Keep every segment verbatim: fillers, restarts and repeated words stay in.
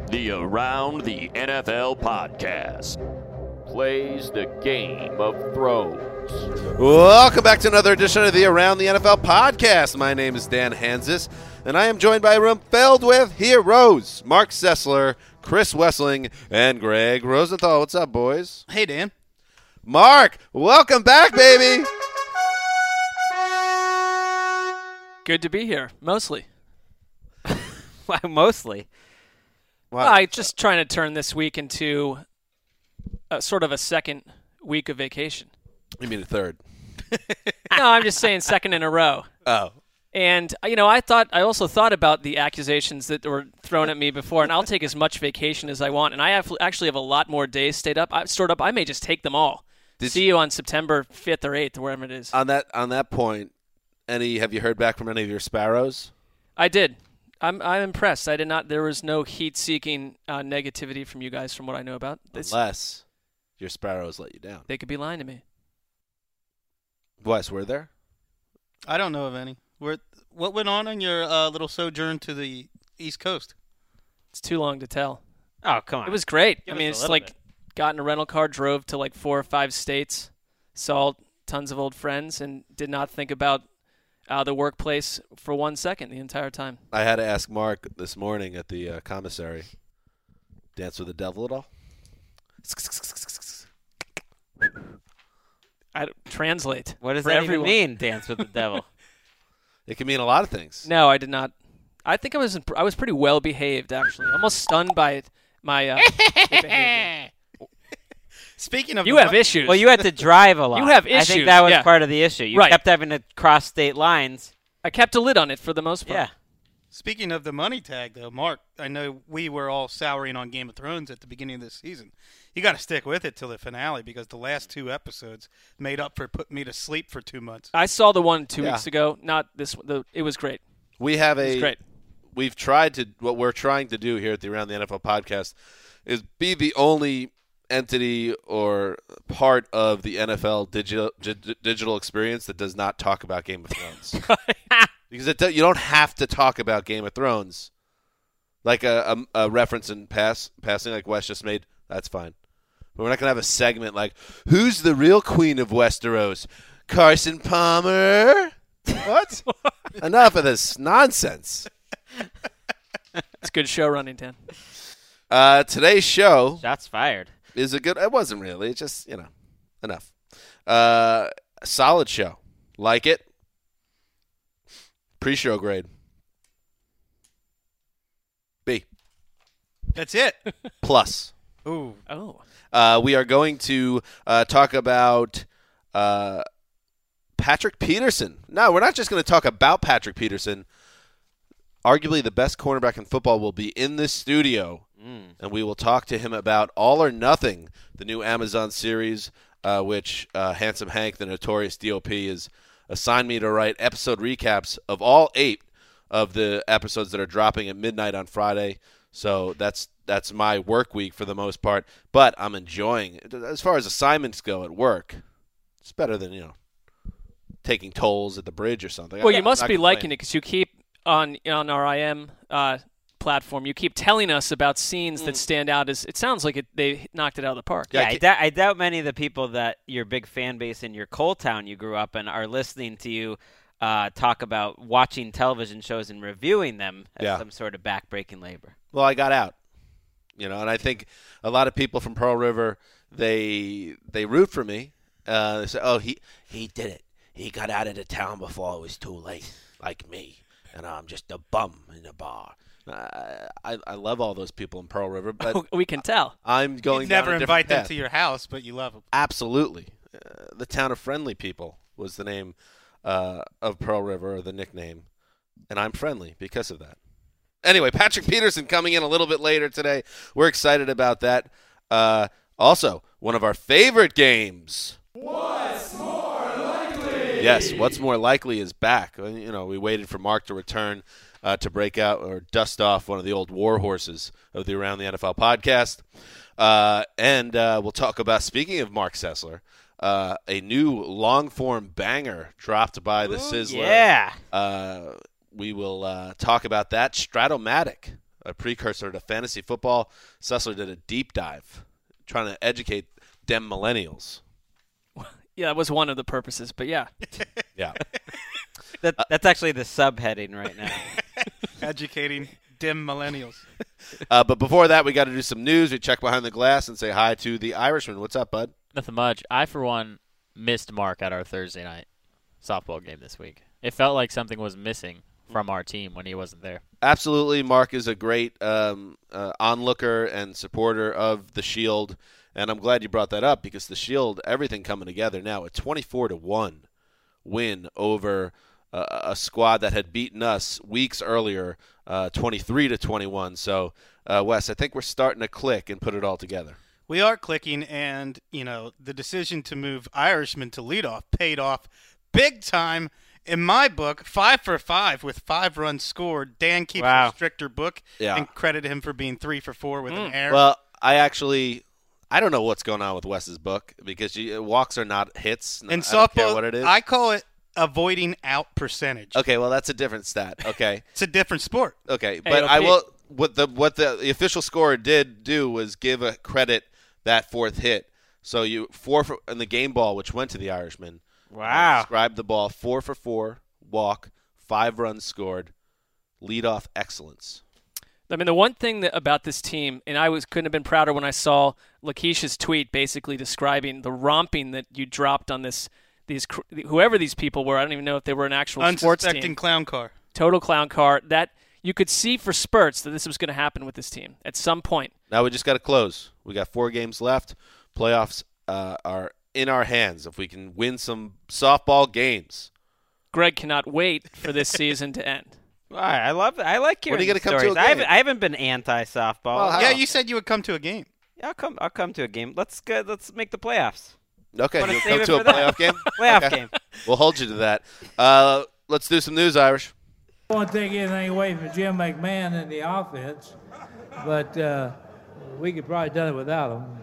The Around the N F L podcast plays the Game of Thrones. Welcome back to another edition of the Around the N F L podcast. My name is Dan Hansis, and I am joined by a room filled with heroes. Mark Sessler, Chris Wessling, and Greg Rosenthal. What's up, boys? Hey, Dan. Mark, welcome back, baby. Good to be here, mostly. Why mostly? Wow. Well, I'm just trying to turn this week into a, sort of a second week of vacation. You mean a third? No, I'm just saying second in a row. Oh. And, you know, I thought I also thought about the accusations that were thrown at me before, and I'll take as much vacation as I want. And I have, actually have a lot more days stayed up. I've stored up. I may just take them all. Did See you on September fifth or eighth or wherever it is. On that on that point, any have you heard back from any of your sparrows? I did. I'm I'm impressed. I did not. There was no heat-seeking uh, negativity from you guys, from what I know about. This, Unless your sparrows let you down. they could be lying to me. Wes, were there? I don't know of any. Where, what went on in your uh, little sojourn to the East Coast? It's too long to tell. Oh, come on. It was great. Give I mean, us a it's little like bit. got in a rental car, drove to like four or five states, saw tons of old friends, and did not think about uh, the workplace for one second the entire time. I had to ask Mark this morning at the uh, commissary. Dance with the devil at all? I don't- translate. What does for that everyone. even mean, dance with the devil? It can mean a lot of things. No, I did not. I think I was I was pretty well behaved, actually. Almost stunned by my uh, behavior. Speaking of You the have bu- issues. Well, you had to drive a lot. You have I issues, think that was yeah. part of the issue. You Right. kept having to cross state lines. I kept a lid on it for the most part. Yeah. Speaking of the money tag, though, Mark, I know we were all souring on Game of Thrones at the beginning of this season. You got to stick with it till the finale because the last two episodes made up for putting me to sleep for two months. I saw the one two Yeah. weeks ago. Not this. The, it was great. We have It was a great. we've tried to what we're trying to do here at the Around the N F L podcast is be the only entity or part of the N F L digital gi- digital experience that does not talk about Game of Thrones. Because it do, you don't have to talk about Game of Thrones. Like a, a, a reference in pass passing like Wes just made, that's fine. But we're not going to have a segment like, who's the real queen of Westeros? Carson Palmer? What? Enough of this nonsense. It's good show running, Dan. Uh, today's show Shots fired. is a good. It wasn't really. It's just, you know, enough. Uh, a solid show. Like it. Pre-show grade. B. That's it. Plus. Ooh. Oh. Uh, we are going to uh, talk about uh, Patrick Peterson. No, we're not just going to talk about Patrick Peterson. Arguably the best cornerback in football will be in this studio, Mm. and we will talk to him about All or Nothing, the new Amazon series, uh, which uh, Handsome Hank, the notorious D O P, has assigned me to write episode recaps of all eight of the episodes that are dropping at midnight on Friday. So that's that's my work week for the most part, but I'm enjoying it. As far as assignments go at work, it's better than, you know, taking tolls at the bridge or something. Well, I'm you must not be complaining. liking it because you keep on on our I M uh, platform. You keep telling us about scenes that stand out. As it sounds like it, they knocked it out of the park. Yeah, Yeah, I I, ca- doubt, I doubt many of the people that your big fan base in your coal town you grew up in are listening to you uh, talk about watching television shows and reviewing them as Yeah. some sort of backbreaking labor. Well, I got out, you know, and I think a lot of people from Pearl River, they they root for me. Uh, they say, "Oh, he he did it. He got out of the town before it was too late, like me, and I'm just a bum in a bar." Uh, I I love all those people in Pearl River, but we can tell. I'm going You'd down never a different invite them path. to your house, but you love them. Absolutely, uh, the town of friendly people was the name uh, of Pearl River, or the nickname, and I'm friendly because of that. Anyway, Patrick Peterson coming in a little bit later today. We're excited about that. Uh, also, one of our favorite games. What's more likely? Yes, What's More Likely is back. Uh, You know, we waited for Mark to return uh, to break out or dust off one of the old war horses of the Around the N F L podcast. Uh, and uh, we'll talk about, speaking of Mark Sessler, uh, a new long-form banger dropped by the Ooh, Sizzler. Yeah. Uh, we will uh, talk about that. Stratomatic, a precursor to fantasy football. Sessler did a deep dive trying to educate dem millennials. Yeah, that was one of the purposes, but yeah. Yeah. That, that's actually the subheading right now. Educating dim millennials. Uh, but before that, we got to do some news. We check behind the glass and say hi to the Irishman. What's up, bud? Nothing much. I, for one, missed Mark at our Thursday night softball game this week. It felt like something was missing from our team when he wasn't there. Absolutely. Mark is a great um, uh, onlooker and supporter of the Shield, and I'm glad you brought that up because the Shield, everything coming together now, a twenty-four to one win over uh, a squad that had beaten us weeks earlier, uh, twenty-three to twenty-one. So, uh, Wes, I think we're starting to click and put it all together. We are clicking, and, you know, the decision to move Irishman to leadoff paid off big time. In my book, five for five with five runs scored. Dan keeps Wow. a stricter book Yeah. and credited him for being three for four with an error. Well, I actually, I don't know what's going on with Wes's book because you, walks are not hits. and I don't care softball, what it is. I call it avoiding out percentage. Okay, well, that's a different stat. Okay. It's a different sport. Okay, but A O P. I will. What the what the, the official scorer did do was give a credit that fourth hit. So you four for, in the game ball, which went to the Irishman. Wow. Described the ball four for four, walk, five runs scored, leadoff excellence. I mean, the one thing that, about this team, and I was couldn't have been prouder when I saw Lakeisha's tweet basically describing the romping that you dropped on this, these whoever these people were. I don't even know if they were an actual sports Unsuspecting team. clown car. Total clown car. That you could see for spurts that this was going to happen with this team at some point. Now we just got to close. We got four games left. Playoffs uh, are in our hands. If we can win some softball games. Greg cannot wait for this season to end. All right, I love it. I like hearing When are you gonna come to stories. a I game? haven't, I haven't been anti-softball. Well, how- Yeah, you said you would come to a game. Yeah, I'll come. I'll come to a game. Let's go. Let's make the playoffs. Okay, Wanna you'll save come it to a for that? playoff game? Playoff Okay. game. We'll hold you to that. Uh, let's do some news, Irish. I don't want to take anything away from Jim McMahon in the offense, but uh, we could probably done it without him.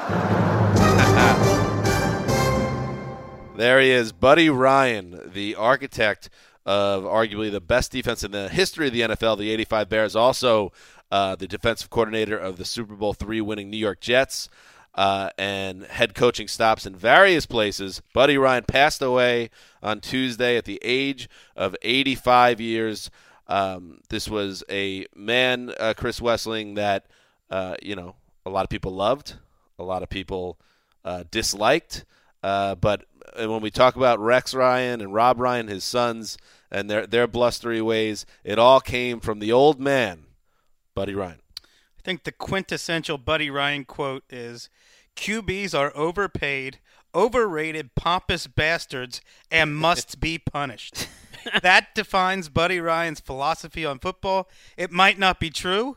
There he is, Buddy Ryan, the architect of arguably the best defense in the history of the N F L, the eighty-five Bears, also uh, the defensive coordinator of the Super Bowl three winning New York Jets, uh, and head coaching stops in various places. Buddy Ryan passed away on Tuesday at the age of eighty-five years. Um, this was a man, uh, Chris Wessling, that uh, you know a lot of people loved, a lot of people uh, disliked. Uh, but when we talk about Rex Ryan and Rob Ryan, his sons, and their their blustery ways, it all came from the old man, Buddy Ryan. I think the quintessential Buddy Ryan quote is, Q Bs are overpaid, overrated, pompous bastards, and must be punished. That defines Buddy Ryan's philosophy on football. It might not be true,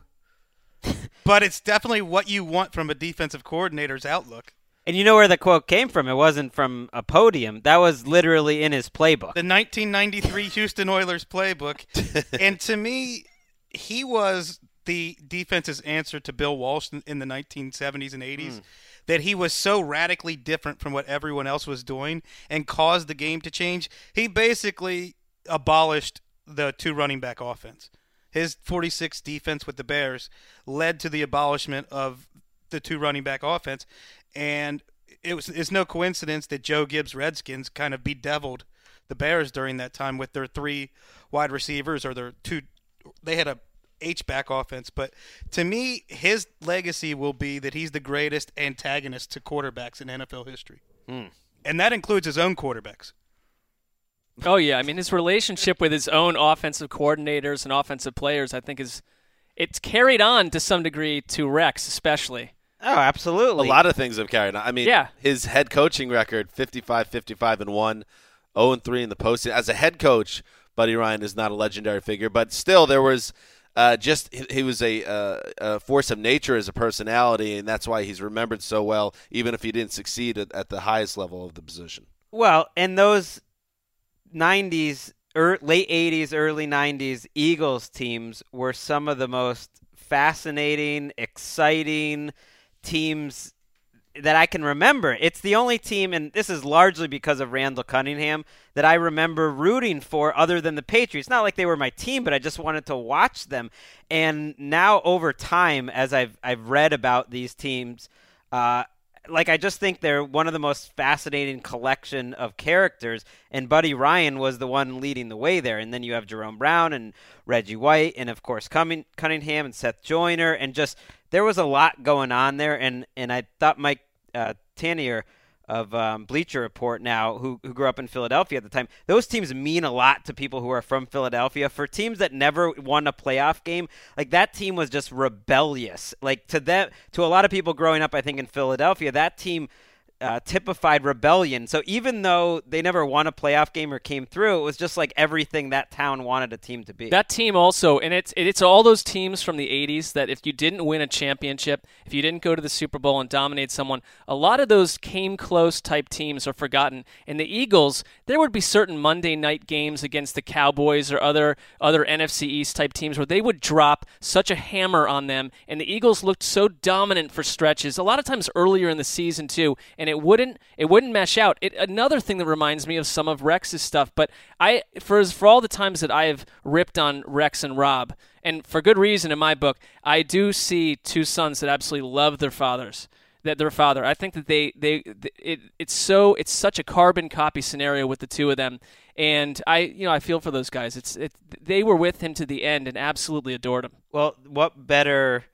but it's definitely what you want from a defensive coordinator's outlook. And you know where the quote came from? It wasn't from a podium. That was literally in his playbook. The nineteen ninety-three Houston Oilers playbook. And to me, he was the defense's answer to Bill Walsh in, in the nineteen seventies and eighties, mm. that he was so radically different from what everyone else was doing and caused the game to change. He basically abolished the two running back offense. His forty-six defense with the Bears led to the abolishment of the two running back offense. And it was it's no coincidence that Joe Gibbs' Redskins kind of bedeviled the Bears during that time with their three wide receivers or their two. They had a H-back offense, but to me, his legacy will be that he's the greatest antagonist to quarterbacks in N F L history, mm. and that includes his own quarterbacks. Oh yeah, I mean his relationship with his own offensive coordinators and offensive players, I think, is it's carried on to some degree to Rex, especially. Oh, absolutely. A lot of things have carried on. I mean, yeah. his head coaching record, fifty-five, fifty-five, and one, oh and three in the postseason. As a head coach, Buddy Ryan is not a legendary figure, but still there was uh, just – he was a, uh, a force of nature as a personality, and that's why he's remembered so well, even if he didn't succeed at, at the highest level of the position. Well, and those nineties, er, late eighties, early nineties Eagles teams were some of the most fascinating, exciting – teams that I can remember. It's the only team, and this is largely because of Randall Cunningham, that I remember rooting for other than the Patriots. Not like they were my team, but I just wanted to watch them. And now over time, as I've I've read about these teams, uh, like I just think they're one of the most fascinating collection of characters, and Buddy Ryan was the one leading the way there. And then you have Jerome Brown and Reggie White, and of course Cunningham and Seth Joyner, and just there was a lot going on there. And, and I thought Mike uh, Tanier of um, Bleacher Report now, who who grew up in Philadelphia at the time, those teams mean a lot to people who are from Philadelphia. For teams that never won a playoff game, like that team was just rebellious. Like to them, to a lot of people growing up, I think in Philadelphia, that team uh, typified rebellion. So even though they never won a playoff game or came through, it was just like everything that town wanted a team to be. That team also, and it's it's all those teams from the eighties that if you didn't win a championship, if you didn't go to the Super Bowl and dominate someone, a lot of those came close type teams are forgotten. And the Eagles, there would be certain Monday night games against the Cowboys or other other N F C East type teams where they would drop such a hammer on them, and the Eagles looked so dominant for stretches, a lot of times earlier in the season too, and it wouldn't it wouldn't mesh out. It, another thing that reminds me of some of Rex's stuff, but I for for all the times that I have ripped on Rex and Rob, and for good reason in my book, I do see two sons that absolutely love their fathers. That their father. I think that they they it it's so it's such a carbon copy scenario with the two of them, and I you know I feel for those guys. It's it they were with him to the end and absolutely adored him. Well, what better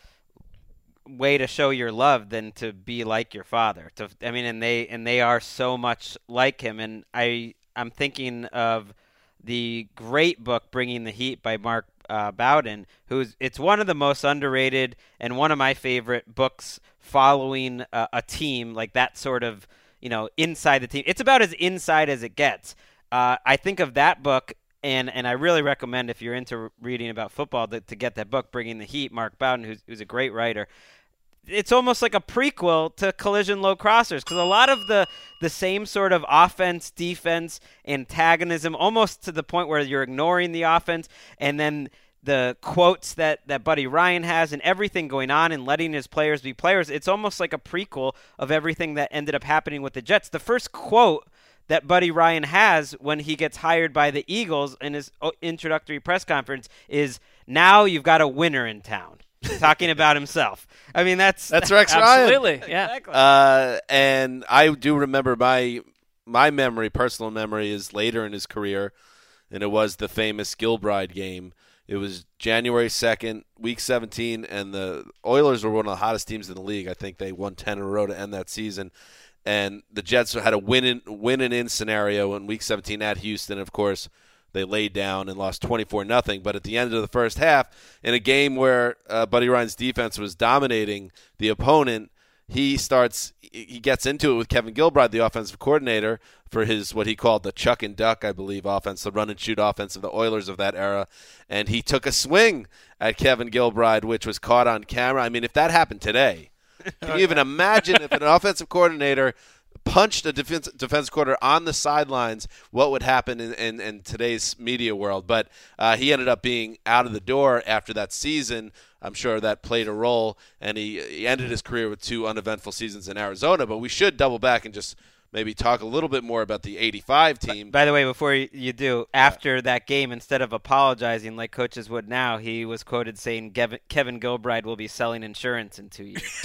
way to show your love than to be like your father? To I mean, and they and they are so much like him. And I I'm thinking of the great book Bringing the Heat by Mark uh, Bowden, who's it's one of the most underrated and one of my favorite books following uh, a team, like that sort of, you know, inside the team. It's about as inside as it gets. Uh, I think of that book, and, and I really recommend if you're into reading about football to, to get that book, Bringing the Heat, Mark Bowden, who's, who's a great writer. It's almost like a prequel to Collision Low Crossers, because a lot of the, the same sort of offense, defense, antagonism, almost to the point where you're ignoring the offense, and then the quotes that, that Buddy Ryan has and everything going on and letting his players be players, it's almost like a prequel of everything that ended up happening with the Jets. The first quote that Buddy Ryan has when he gets hired by the Eagles in his introductory press conference is, "Now you've got a winner in town." Talking about himself. I mean, that's that's Rex Ryan. Absolutely, yeah. Exactly. Uh, and I do remember my my memory, personal memory, is later in his career, and it was the famous Gilbride game. It was January second, week seventeen, and the Oilers were one of the hottest teams in the league. I think they won ten in a row to end that season. And the Jets had a win in, win and in scenario in week seventeen at Houston. Of course, they laid down and lost twenty-four nothing. But at the end of the first half, in a game where uh, Buddy Ryan's defense was dominating the opponent, he starts he gets into it with Kevin Gilbride, the offensive coordinator, for his what he called the chuck and duck, I believe, offense, the run and shoot offense of the Oilers of that era. And he took a swing at Kevin Gilbride, which was caught on camera. I mean, if that happened today, can you even imagine if an offensive coordinator punched a defense defense coordinator on the sidelines, what would happen in, in, in today's media world? But uh, he ended up being out of the door after that season. I'm sure that played a role, and he, he ended his career with two uneventful seasons in Arizona. But we should double back and just maybe talk a little bit more about the eighty-five team. By the way, before you do, after that game, instead of apologizing like coaches would now, he was quoted saying Kevin Gilbride will be selling insurance in two years.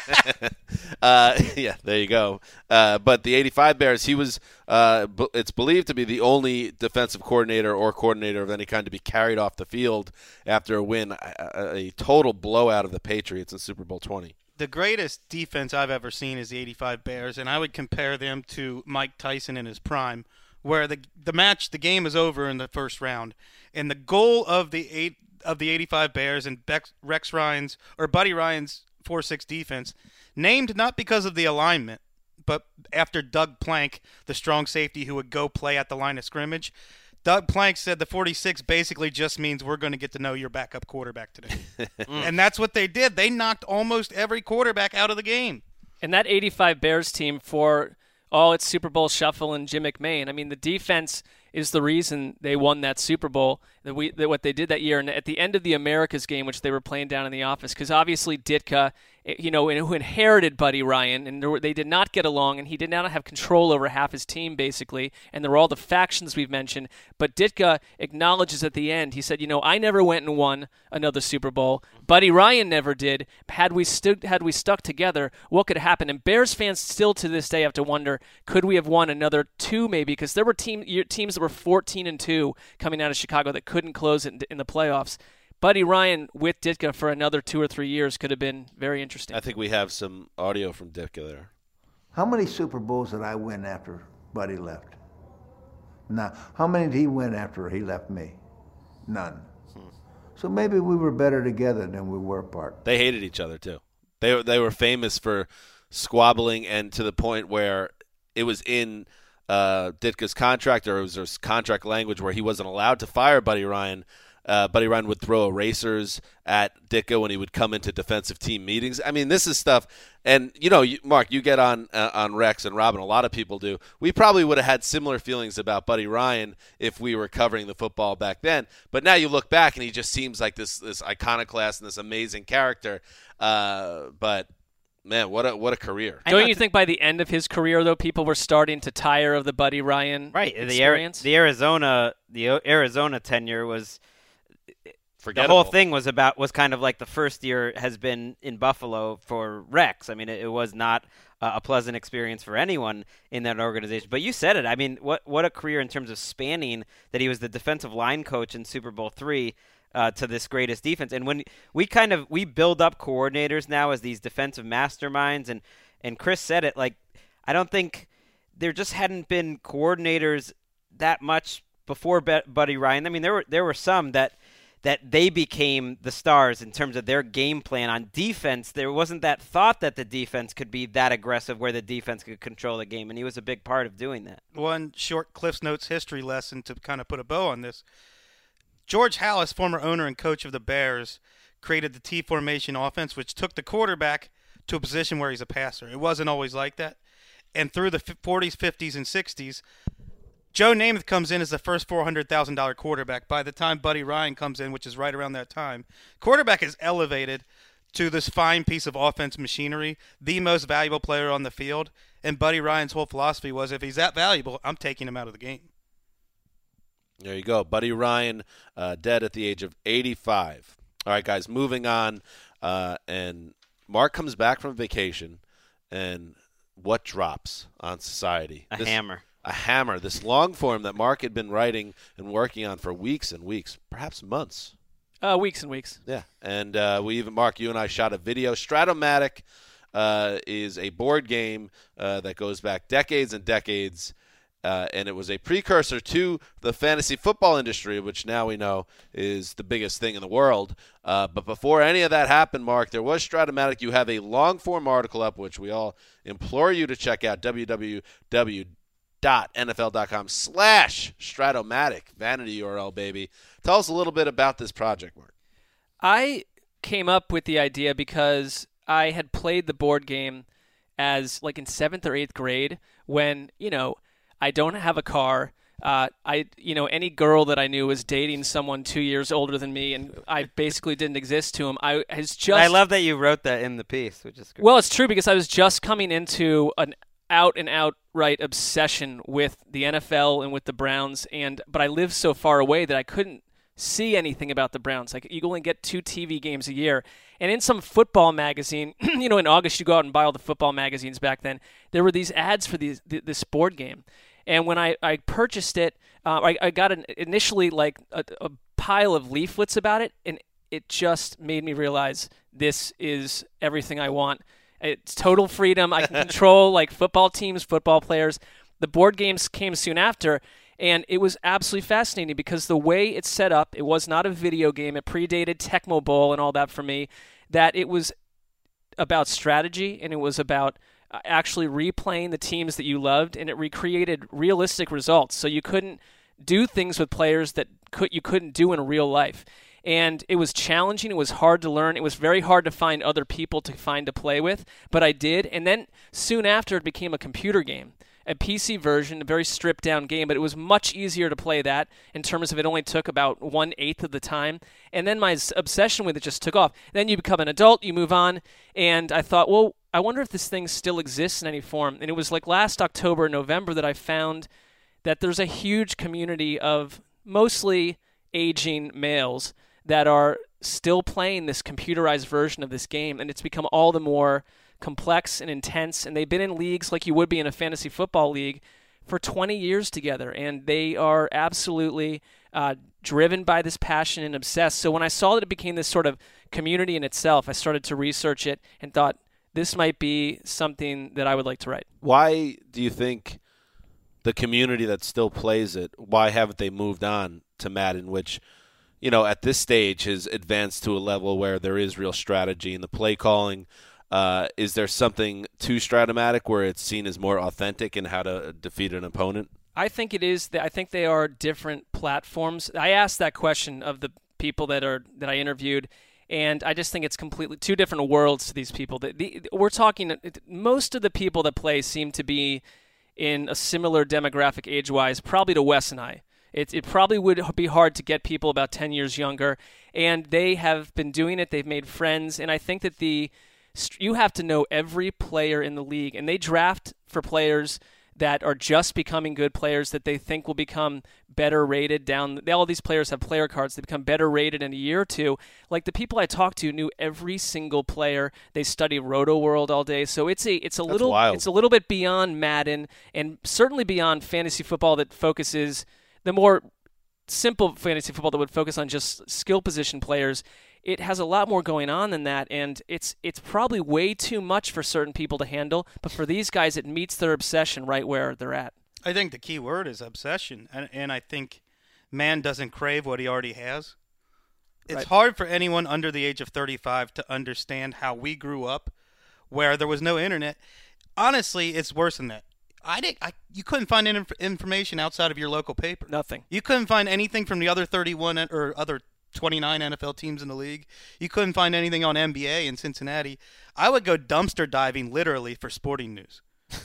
uh, yeah, there you go. Uh, but the eighty-five Bears, he was, uh, b- it's believed to be the only defensive coordinator or coordinator of any kind to be carried off the field after a win, a, a total blowout of the Patriots in Super Bowl twenty. The greatest defense I've ever seen is the eighty-five Bears, and I would compare them to Mike Tyson in his prime, where the the match, the game is over in the first round, and the goal of the eight of the eighty-five Bears and Bex, Rex Ryan's or Buddy Ryan's four six defense, named not because of the alignment, but after Doug Plank, the strong safety who would go play at the line of scrimmage. Doug Plank said the forty-six basically just means we're going to get to know your backup quarterback today. And that's what they did. They knocked almost every quarterback out of the game. And that eighty-five Bears team, for all its Super Bowl shuffle and Jim McMahon, I mean, the defense, is the reason they won that Super Bowl, that we that what they did that year. And at the end of the Americas game, which they were playing down in the office, because obviously Ditka, you know, who inherited Buddy Ryan, and they did not get along, and he did not have control over half his team, basically, and there were all the factions we've mentioned. But Ditka acknowledges at the end, he said, you know, I never went and won another Super Bowl. Buddy Ryan never did. Had we stood, had we stuck together, what could have happened? And Bears fans still to this day have to wonder, could we have won another two maybe? Because there were team, teams that were fourteen and two coming out of Chicago that couldn't close it in, in the playoffs. Buddy Ryan with Ditka for another two or three years could have been very interesting. I think we have some audio from Ditka there. How many Super Bowls did I win after Buddy left? Now, how many did he win after he left me? None. Hmm. So maybe we were better together than we were apart. They hated each other too. They they were famous for squabbling, and to the point where it was in uh, Ditka's contract, or it was there's contract language where he wasn't allowed to fire Buddy Ryan. Uh, Buddy Ryan would throw erasers at Ditka when he would come into defensive team meetings. I mean, this is stuff, and you know, you, Mark, you get on uh, on Rex and Robin. A lot of people do. We probably would have had similar feelings about Buddy Ryan if we were covering the football back then. But now you look back, and he just seems like this this iconoclast and this amazing character. Uh, but man, what a what a career! Don't you think by the end of his career, though, people were starting to tire of the Buddy Ryan right? experience? The, the Arizona the Arizona tenure was. The Forgettable. whole thing was about was kind of like the first year has been in Buffalo for Rex. I mean, it, it was not uh, a pleasant experience for anyone in that organization. But you said it. I mean, what what a career in terms of spanning that he was the defensive line coach in Super Bowl three uh, to this greatest defense. And when we kind of we build up coordinators now as these defensive masterminds, and and Chris said it, like I don't think there just hadn't been coordinators that much before Buddy Ryan. I mean, there were there were some that. that they became the stars in terms of their game plan on defense. There wasn't that thought that the defense could be that aggressive where the defense could control the game, and he was a big part of doing that. One short Cliff's Notes history lesson to kind of put a bow on this. George Halas, former owner and coach of the Bears, created the T formation offense, which took the quarterback to a position where he's a passer. It wasn't always like that. And through the forties, fifties, and sixties, Joe Namath comes in as the first four hundred thousand dollars quarterback. By the time Buddy Ryan comes in, which is right around that time, quarterback is elevated to this fine piece of offense machinery, the most valuable player on the field. And Buddy Ryan's whole philosophy was, if he's that valuable, I'm taking him out of the game. There you go. Buddy Ryan, uh, dead at the age of eighty-five. All right, guys, moving on. Uh, and Mark comes back from vacation, and what drops on society? A this, hammer. A hammer. This long form that Mark had been writing and working on for weeks and weeks, perhaps months. Uh, weeks and weeks. Yeah, and uh, we even, Mark, you and I shot a video. Stratomatic uh, is a board game uh, that goes back decades and decades. Uh, and it was a precursor to the fantasy football industry, which now we know is the biggest thing in the world. Uh, but before any of that happened, Mark, there was Stratomatic. You have a long-form article up, which we all implore you to check out, www.nfl.com slash Stratomatic, vanity U R L, baby. Tell us a little bit about this project, Mark. I came up with the idea because I had played the board game as like in seventh or eighth grade when, you know, I don't have a car. Uh, I, you know, any girl that I knew was dating someone two years older than me, and I basically didn't exist to him. I has just. I love that you wrote that in the piece, which is great. Well, it's true because I was just coming into an out and outright obsession with the N F L and with the Browns, and but I lived so far away that I couldn't see anything about the Browns. Like you only get two T V games a year. And in some football magazine, you know, in August you go out and buy all the football magazines back then, there were these ads for these, this board game. And when I, I purchased it, uh, I, I got an, initially like a, a pile of leaflets about it, and it just made me realize this is everything I want. It's total freedom. I can control like football teams, football players. The board games came soon after, and it was absolutely fascinating because the way it's set up, it was not a video game. It predated Tecmo Bowl and all that for me, that it was about strategy and it was about actually replaying the teams that you loved, and it recreated realistic results. So you couldn't do things with players that could you couldn't do in real life. And it was challenging. It was hard to learn. It was very hard to find other people to find to play with, but I did. And then soon after, it became a computer game. a P C version, a very stripped down game, but it was much easier to play that in terms of it only took about one eighth of the time. And then my s- obsession with it just took off. Then you become an adult, you move on, and I thought, well, I wonder if this thing still exists in any form. And it was like last October, November that I found that there's a huge community of mostly aging males that are still playing this computerized version of this game, and it's become all the more complex and intense, and they've been in leagues like you would be in a fantasy football league for twenty years together, and they are absolutely uh, driven by this passion and obsessed. So when I saw that it became this sort of community in itself, I started to research it and thought this might be something that I would like to write. Why do you think the community that still plays it, why haven't they moved on to Madden, which, you know, at this stage has advanced to a level where there is real strategy in the play calling? Uh, is there something to Stratomatic where it's seen as more authentic in how to defeat an opponent? I think it is. I think they are different platforms. I asked that question of the people that are that I interviewed, and I just think it's completely two different worlds to these people. The, the, we're talking, most of the people that play seem to be in a similar demographic age-wise, probably to Wes and I. It, it probably would be hard to get people about ten years younger, and they have been doing it. They've made friends, and I think that the you have to know every player in the league, and they draft for players that are just becoming good players that they think will become better rated down. All these players have player cards. They become better rated in a year or two. Like the people I talked to knew every single player. They study Roto World all day. So it's a it's a That's little wild. it's a little bit beyond Madden, and certainly beyond fantasy football that focuses the more simple fantasy football that would focus on just skill position players. It has a lot more going on than that, and it's it's probably way too much for certain people to handle. But for these guys, it meets their obsession right where they're at. I think the key word is obsession, and, and I think man doesn't crave what he already has. It's Right. hard for anyone under the age of thirty-five to understand how we grew up where there was no internet. Honestly, it's worse than that. I didn't. I, you couldn't find inf- information outside of your local paper. Nothing. You couldn't find anything from the other thirty-one en- or other twenty-nine N F L teams in the league. You couldn't find anything on N B A in Cincinnati. I would go dumpster diving literally for sporting news.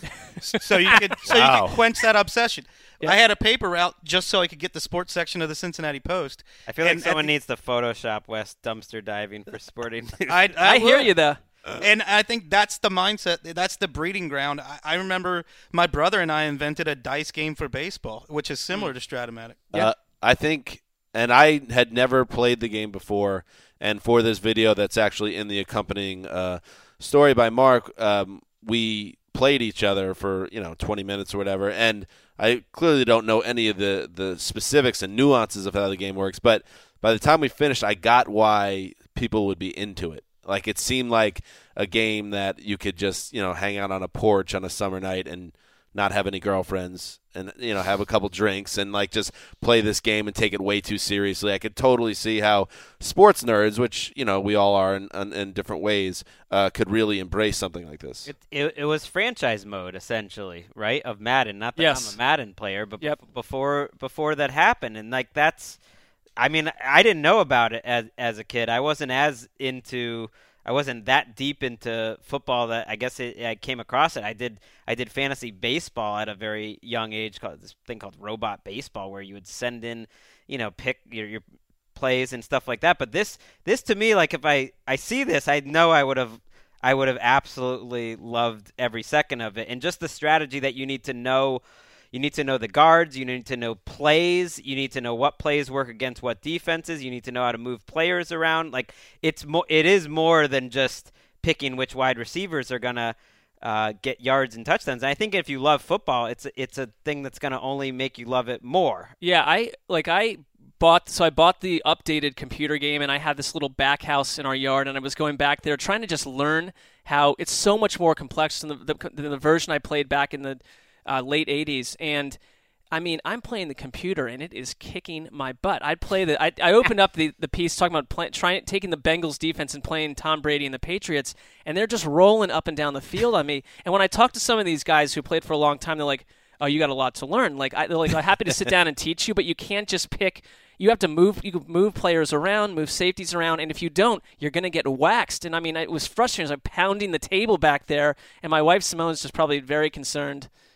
so you could so you Wow. could quench that obsession. Yeah. I had a paper route just so I could get the sports section of the Cincinnati Post. I feel like And at someone the- needs to Photoshop West dumpster diving for sporting news. I, I, I hear would. you, though. And I think that's the mindset. That's the breeding ground. I, I remember my brother and I invented a dice game for baseball, which is similar to Stratomatic. Uh, I think, and I had never played the game before, and for this video that's actually in the accompanying uh, story by Mark, um, we played each other for, you know, twenty minutes or whatever, and I clearly don't know any of the, the specifics and nuances of how the game works, but by the time we finished, I got why people would be into it. Like, it seemed like a game that you could just, you know, hang out on a porch on a summer night and not have any girlfriends and, you know, have a couple drinks and, like, just play this game and take it way too seriously. I could totally see how sports nerds, which, you know, we all are in, in, in different ways, uh, could really embrace something like this. It, it it was franchise mode essentially, right? Of Madden. Not that Yes. I'm a Madden player, but Yep. bef- before before that happened, and like that's, I mean, I didn't know about it as as a kid. I wasn't as into. I wasn't that deep into football that I guess it, I came across it. I did I did fantasy baseball at a very young age, called this thing called Robot Baseball, where you would send in, you know, pick your, your plays and stuff like that. But this this to me, like if I, I see this, I know I would have I would have absolutely loved every second of it. And just the strategy that you need to know. You need to know the guards. You need to know plays. You need to know what plays work against what defenses. You need to know how to move players around. Like it's more. It is more than just picking which wide receivers are gonna uh, get yards and touchdowns. And I think if you love football, it's it's a thing that's gonna only make you love it more. Yeah, I like I bought so I bought the updated computer game, and I had this little back house in our yard, and I was going back there trying to just learn how it's so much more complex than the, the, than the version I played back in the uh, late eighties. And I mean, I'm playing the computer, and it is kicking my butt. I'd play the. I, I opened up the, the piece talking about play, trying taking the Bengals defense and playing Tom Brady and the Patriots, and they're just rolling up and down the field on me. And when I talk to some of these guys who played for a long time, they're like, "Oh, you got a lot to learn." Like, I, they're like, "I'm happy to sit down and teach you, but you can't just pick. You have to move. You can move players around, move safeties around, and if you don't, you're going to get waxed." And I mean, it was frustrating. I was like pounding the table back there, and my wife Simone's just probably very concerned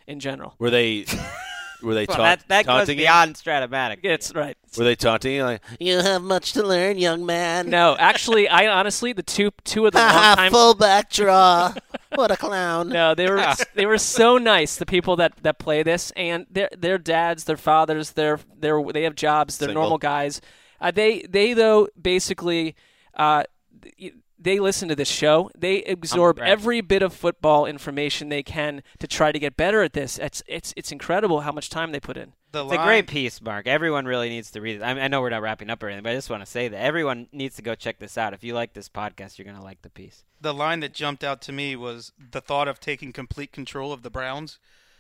in general. Were they? Were they Well, taunt, that that goes taunting you? beyond Stratomatic. It's right. Were they taunting you like, "You have much to learn, young man"? No, actually, I honestly the two two of the Ha longtime fullback draw. What a clown. No, they were they were so nice. The people that, that play this, and their their dads, their fathers, their their they have jobs. They're Single. normal guys. Uh, they they though basically uh, they listen to this show. They absorb right. every bit of football information they can to try to get better at this. It's it's it's incredible how much time they put in. The It's a line- great piece, Mark. Everyone really needs to read it. I, I know we're not wrapping up or anything, but I just want to say that everyone needs to go check this out. If you like this podcast, you're going to like the piece. The line that jumped out to me was the thought of taking complete control of the Browns.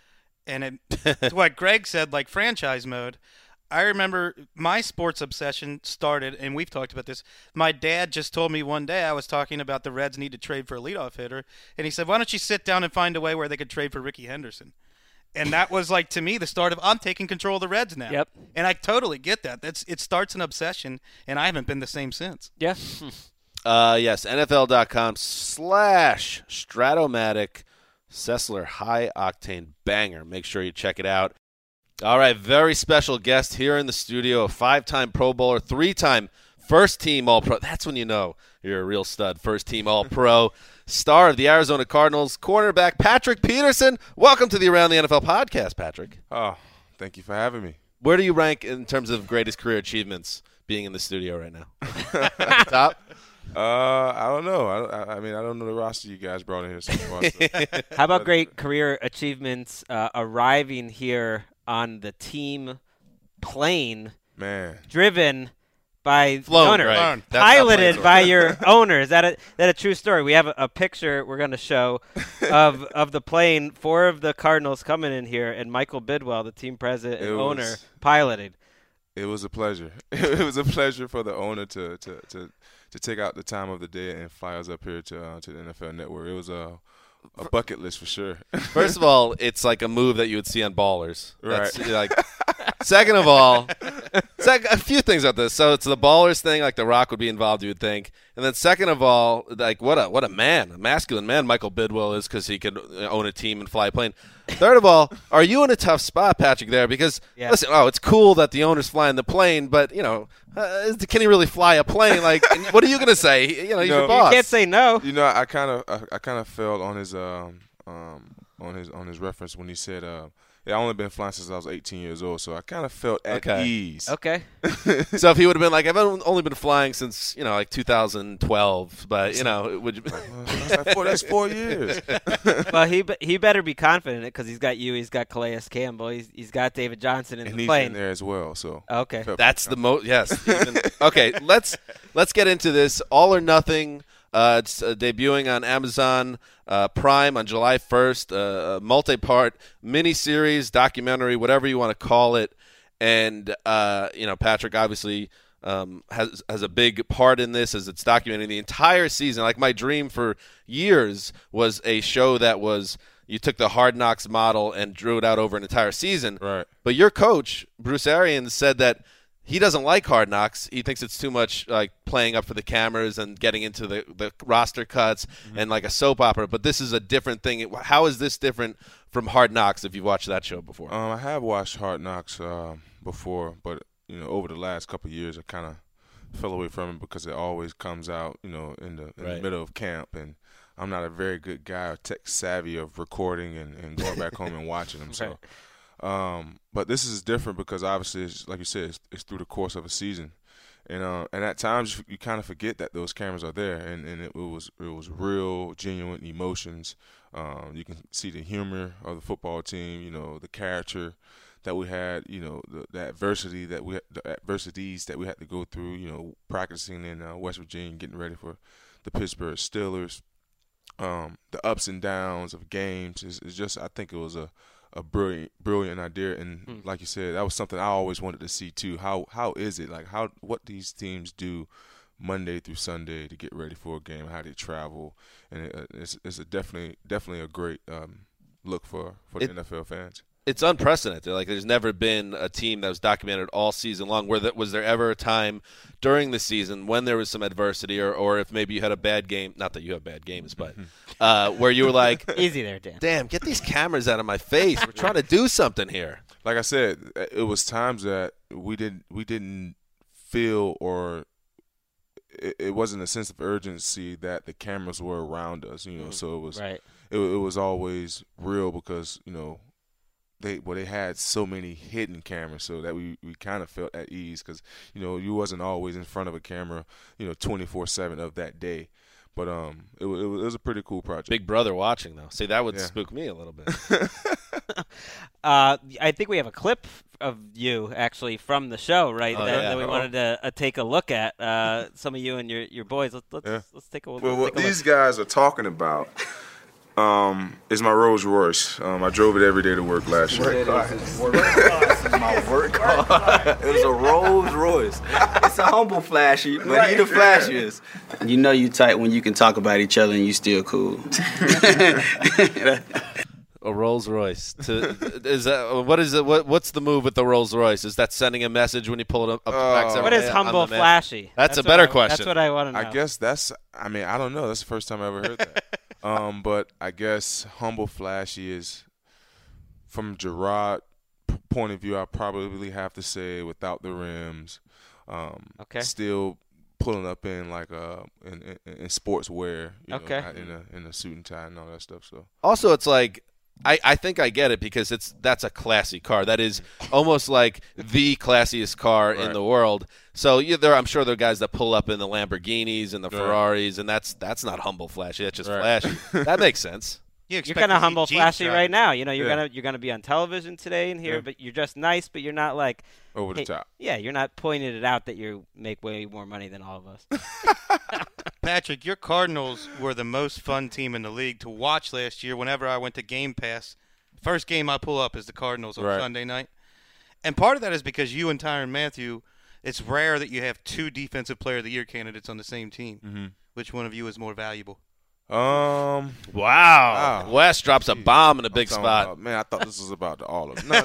And it, what Greg said, like franchise mode. I remember my sports obsession started, and we've talked about this. My dad just told me one day I was talking about the Reds need to trade for a leadoff hitter, and he said, why don't you sit down and find a way where they could trade for Ricky Henderson? And that was, like, to me, the start of I'm taking control of the Reds now. Yep. And I totally get that. That's It starts an obsession, and I haven't been the same since. Yeah. Uh, yes, N F L dot com slash Stratomatic Sessler High Octane Banger. Make sure you check it out. All right, very special guest here in the studio, a five-time Pro Bowler, three-time first-team All-Pro. That's when you know you're a real stud. First-team All-Pro, star of the Arizona Cardinals, cornerback Patrick Peterson. Welcome to the Around the N F L podcast, Patrick. Oh, thank you for having me. Where do you rank in terms of greatest career achievements being in the studio right now? At the top? Uh, I don't know. I, I, I mean, I don't know the roster you guys brought in here so far. So. How about great career achievements uh, arriving here on the team plane Man, driven by Flown, the owner, Greg. Flown. That's how piloted planes by work. your owner. Is that a that a true story? We have a, a picture we're going to show of of the plane, four of the Cardinals coming in here, and Michael Bidwell, the team president and It owner, was- piloting. it was a pleasure. It was a pleasure for the owner to to, to, to take out the time of the day and fly us up here to uh, to the N F L Network. It was a a bucket list for sure. First of all, it's like a move that you would see on Ballers. That's, Right. Like, second of all, sec- a few things about this. So it's the Ballers thing, like The Rock would be involved, you would think. And then second of all, like what a what a man, a masculine man Michael Bidwell is because he could own a team and fly a plane. Third of all, are you in a tough spot, Patrick, there? Because, Yeah. listen, oh, it's cool that the owner's flying the plane, but, you know, uh, can he really fly a plane? Like, and what are you going to say? You know, he's No. your boss. You can't say no. You know, I kind of I, I kind of fell on his um um on his on his reference when he said uh yeah, I've only been flying since I was eighteen years old, so I kind of felt at Okay. ease. Okay. So if he would have been like, I've only been flying since, you know, like two thousand twelve, but, you know, would you Well, that's, like four, that's four years. Well, he be- he better be confident in it because he's got you, he's got Calais Campbell, he's he's got David Johnson in And the he's plane. in there as well. So Okay. felt That's pretty the most. Yes. Even, okay. Let's let's get into this. All or Nothing. Uh, it's uh, debuting on Amazon uh, Prime on July first. Uh, a multi-part miniseries, documentary, whatever you want to call it. And uh, you know, Patrick obviously um, has has a big part in this as it's documenting the entire season. Like my dream for years was a show that was. You took the Hard Knocks model and drew it out over an entire season. Right. But your coach, Bruce Arians, said that he doesn't like Hard Knocks. He thinks it's too much like playing up for the cameras and getting into the, the roster cuts Mm-hmm. and like a soap opera. But this is a different thing. How is this different from Hard Knocks if you've watched that show before? Um, I have watched Hard Knocks uh, before, but you know, over the last couple of years, I kind of fell away from it because it always comes out, you know, in the, in Right. the middle of camp, and I'm not a very good guy or tech savvy of recording and, and going back home and watching them. So, um, but this is different because obviously, it's, like you said, it's, it's through the course of a season, and uh, and at times you kind of forget that those cameras are there, and, and it, it was it was real, genuine emotions. Um, you can see the humor of the football team, you know, the character that we had, you know, the, the adversity that we had, the adversities that we had to go through, you know, practicing in uh, West Virginia, getting ready for the Pittsburgh Steelers, um, the ups and downs of games. It's, it's just, I think it was a, a brilliant, brilliant idea, and Hmm. like you said, that was something I always wanted to see too. How how is it like how what these teams do Monday through Sunday to get ready for a game, how they travel, and it, it's it's a definitely definitely a great um, look for for the It- N F L fans. it's unprecedented. Like, there's never been a team that was documented all season long. Where that was there ever a time during the season when there was some adversity, or, or if maybe you had a bad game? Not that you have bad games, but uh, where you were like, easy there, Dan. Damn, get these cameras out of my face. We're trying to do something here. Like I said, it was times that we didn't we didn't feel or it, it wasn't a sense of urgency that the cameras were around us. You know, mm. so it was right. It, it was always real because you know. They well they had so many hidden cameras so that we, we kind of felt at ease because you know you wasn't always in front of a camera you know twenty-four seven of that day, but um it, it, it was a pretty cool project. Big Brother watching though. See, that would yeah. spook me a little bit. uh, I think we have a clip of you actually from the show right oh, that, yeah. that we oh. wanted to uh, take a look at. Uh, some of you and your your boys. Let's let's, yeah. let's take a look. Well, let's what take a these look. guys are talking about. Um, it's my Rolls Royce. Um, I drove it every day to work last year. Work car. Work car. This is my work car. It was a Rolls Royce. It's a humble flashy, but right, he the flashiest. Right. You know you tight when you can talk about each other and you still cool. A Rolls Royce. To, is that what is it? What what's the move with the Rolls Royce? Is that sending a message when you pull it up? up uh, to what is humble flashy? That's, that's a better I, question. That's what I want to know. I guess that's. I mean, I don't know. That's the first time I ever heard that. Um, but I guess humble flashy is, from Gerard p- point of view, I probably have to say without the rims. Um, okay. Still pulling up in like uh in, in, in sportswear. You okay. know, in a in a suit and tie and all that stuff. So also, it's like. I, I think I get it because it's that's a classy car. That is almost like the classiest car right. in the world. So yeah, there, I'm sure there are guys that pull up in the Lamborghinis and the right. Ferraris, and that's that's not humble flashy. That's just right. flashy. That makes sense. You you're kind of humble flashy right now. You know, you're yeah. gonna you're gonna be on television today and here, yeah. but you're just nice. But you're not like over the hey, top. Yeah, you're not pointing it out that you make way more money than all of us. Patrick, your Cardinals were the most fun team in the league to watch last year. Whenever I went to Game Pass, first game I pull up is the Cardinals on right. Sunday night. And part of that is because you and Tyrann Mathieu, it's rare that you have two Defensive Player of the Year candidates on the same team. Mm-hmm. Which one of you is more valuable? Um. Wow. wow. Wes drops a bomb in a big spot. About, man, I thought this was about the all of them. No,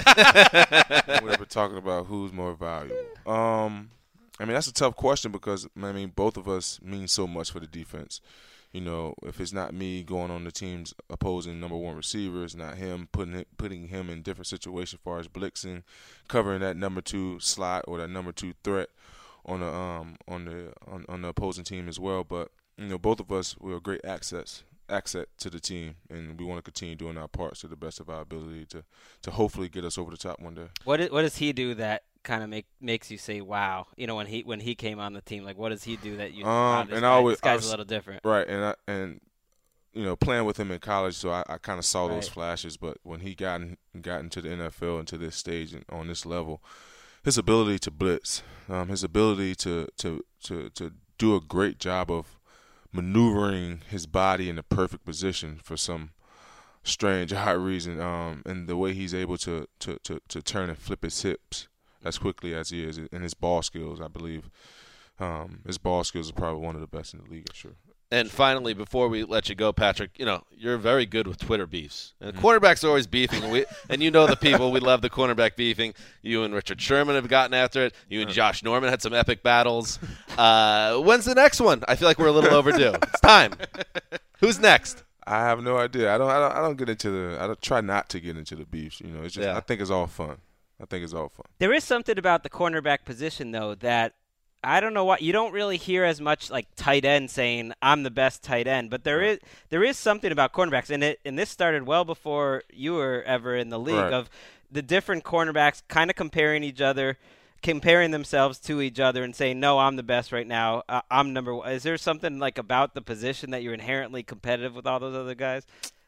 we were talking about who's more valuable. Um, I mean, that's a tough question because, I mean, both of us mean so much for the defense. You know, if it's not me going on the team's opposing number one receiver, it's not him putting it, putting him in different situations as far as blitzing, covering that number two slot or that number two threat on the um on the on, on the opposing team as well. But you know, both of us were great assets, asset to the team, and we want to continue doing our parts to the best of our ability to, to hopefully get us over the top one day. What is, what does he do that kind of make makes you say wow? You know, when he when he came on the team, like what does he do that you? Um, wow, this and guy, I always, this guy's I was, a little different, right? And I, and you know, playing with him in college, so I, I kind of saw those right. flashes. But when he got in, got into the N F L and to this stage and on this level, his ability to blitz, um, his ability to to to to do a great job of maneuvering his body in the perfect position for some strange odd reason, um, and the way he's able to, to, to, to turn and flip his hips as quickly as he is, and his ball skills, I believe, um, his ball skills are probably one of the best in the league, I'm sure. And finally, before we let you go, Patrick, you know, you're very good with Twitter beefs. And cornerbacks are always beefing. And, we, and you know the people. We love the cornerback beefing. You and Richard Sherman have gotten after it. You and Josh Norman had some epic battles. Uh, when's the next one? I feel like we're a little overdue. It's time. Who's next? I have no idea. I don't. I don't. I don't get into the. I don't, try not to get into the beefs. You know, it's just. Yeah. I think it's all fun. I think it's all fun. There is something about the cornerback position, though, that I don't know why you don't really hear as much like tight end saying I'm the best tight end, but there right. is there is something about cornerbacks, and it and this started well before you were ever in the league right. of the different cornerbacks kind of comparing each other, comparing themselves to each other, and saying, "No, I'm the best right now. Uh, I'm number one." Is there something like about the position that you're inherently competitive with all those other guys?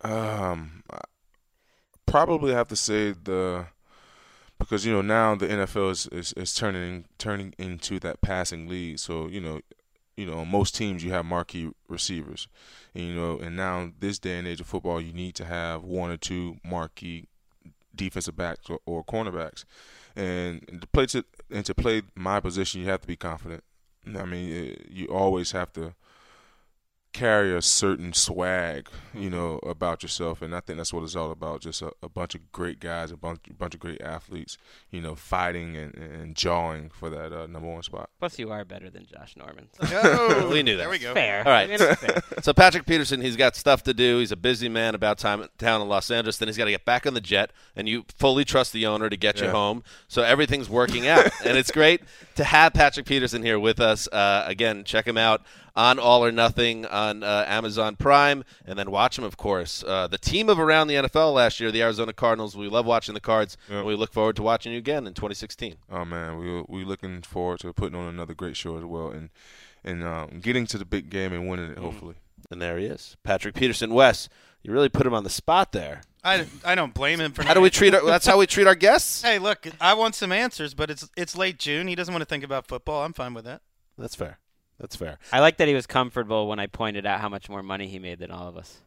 Um, I probably have to say the. Because, you know, now the N F L is, is, is turning turning into that passing league. So, you know, you know, most teams you have marquee receivers. And, you know, and now this day and age of football, you need to have one or two marquee defensive backs or, or cornerbacks. And to play to and to play my position, you have to be confident. I mean, you always have to carry a certain swag, you know, about yourself, and I think that's what it's all about. Just a, a bunch of great guys, a bunch, a bunch of great athletes, you know, fighting and, and jawing for that uh, number one spot. Plus, you are better than Josh Norman. Oh, we knew that. There we go. Fair. All right. I mean, it's fair. So Patrick Peterson, he's got stuff to do. He's a busy man about time down in Los Angeles. Then he's got to get back on the jet, and you fully trust the owner to get Yeah. you home. So everything's working out, and it's great to have Patrick Peterson here with us. Uh, again, check him out on All or Nothing on uh, Amazon Prime, and then watch him, of course. Uh, the team of Around the N F L last year, the Arizona Cardinals. We love watching the Cards, Yep. and we look forward to watching you again in twenty sixteen. Oh man, we we looking forward to putting on another great show as well, and and um, getting to the big game and winning it. Hopefully. And there he is, Patrick Peterson. Wes, you really put him on the spot there. I, I don't blame him for How do we treat our? That's how we treat our guests. Hey, look, I want some answers, but it's it's late June. He doesn't want to think about football. I'm fine with that. That's fair. That's fair. I like that he was comfortable when I pointed out how much more money he made than all of us.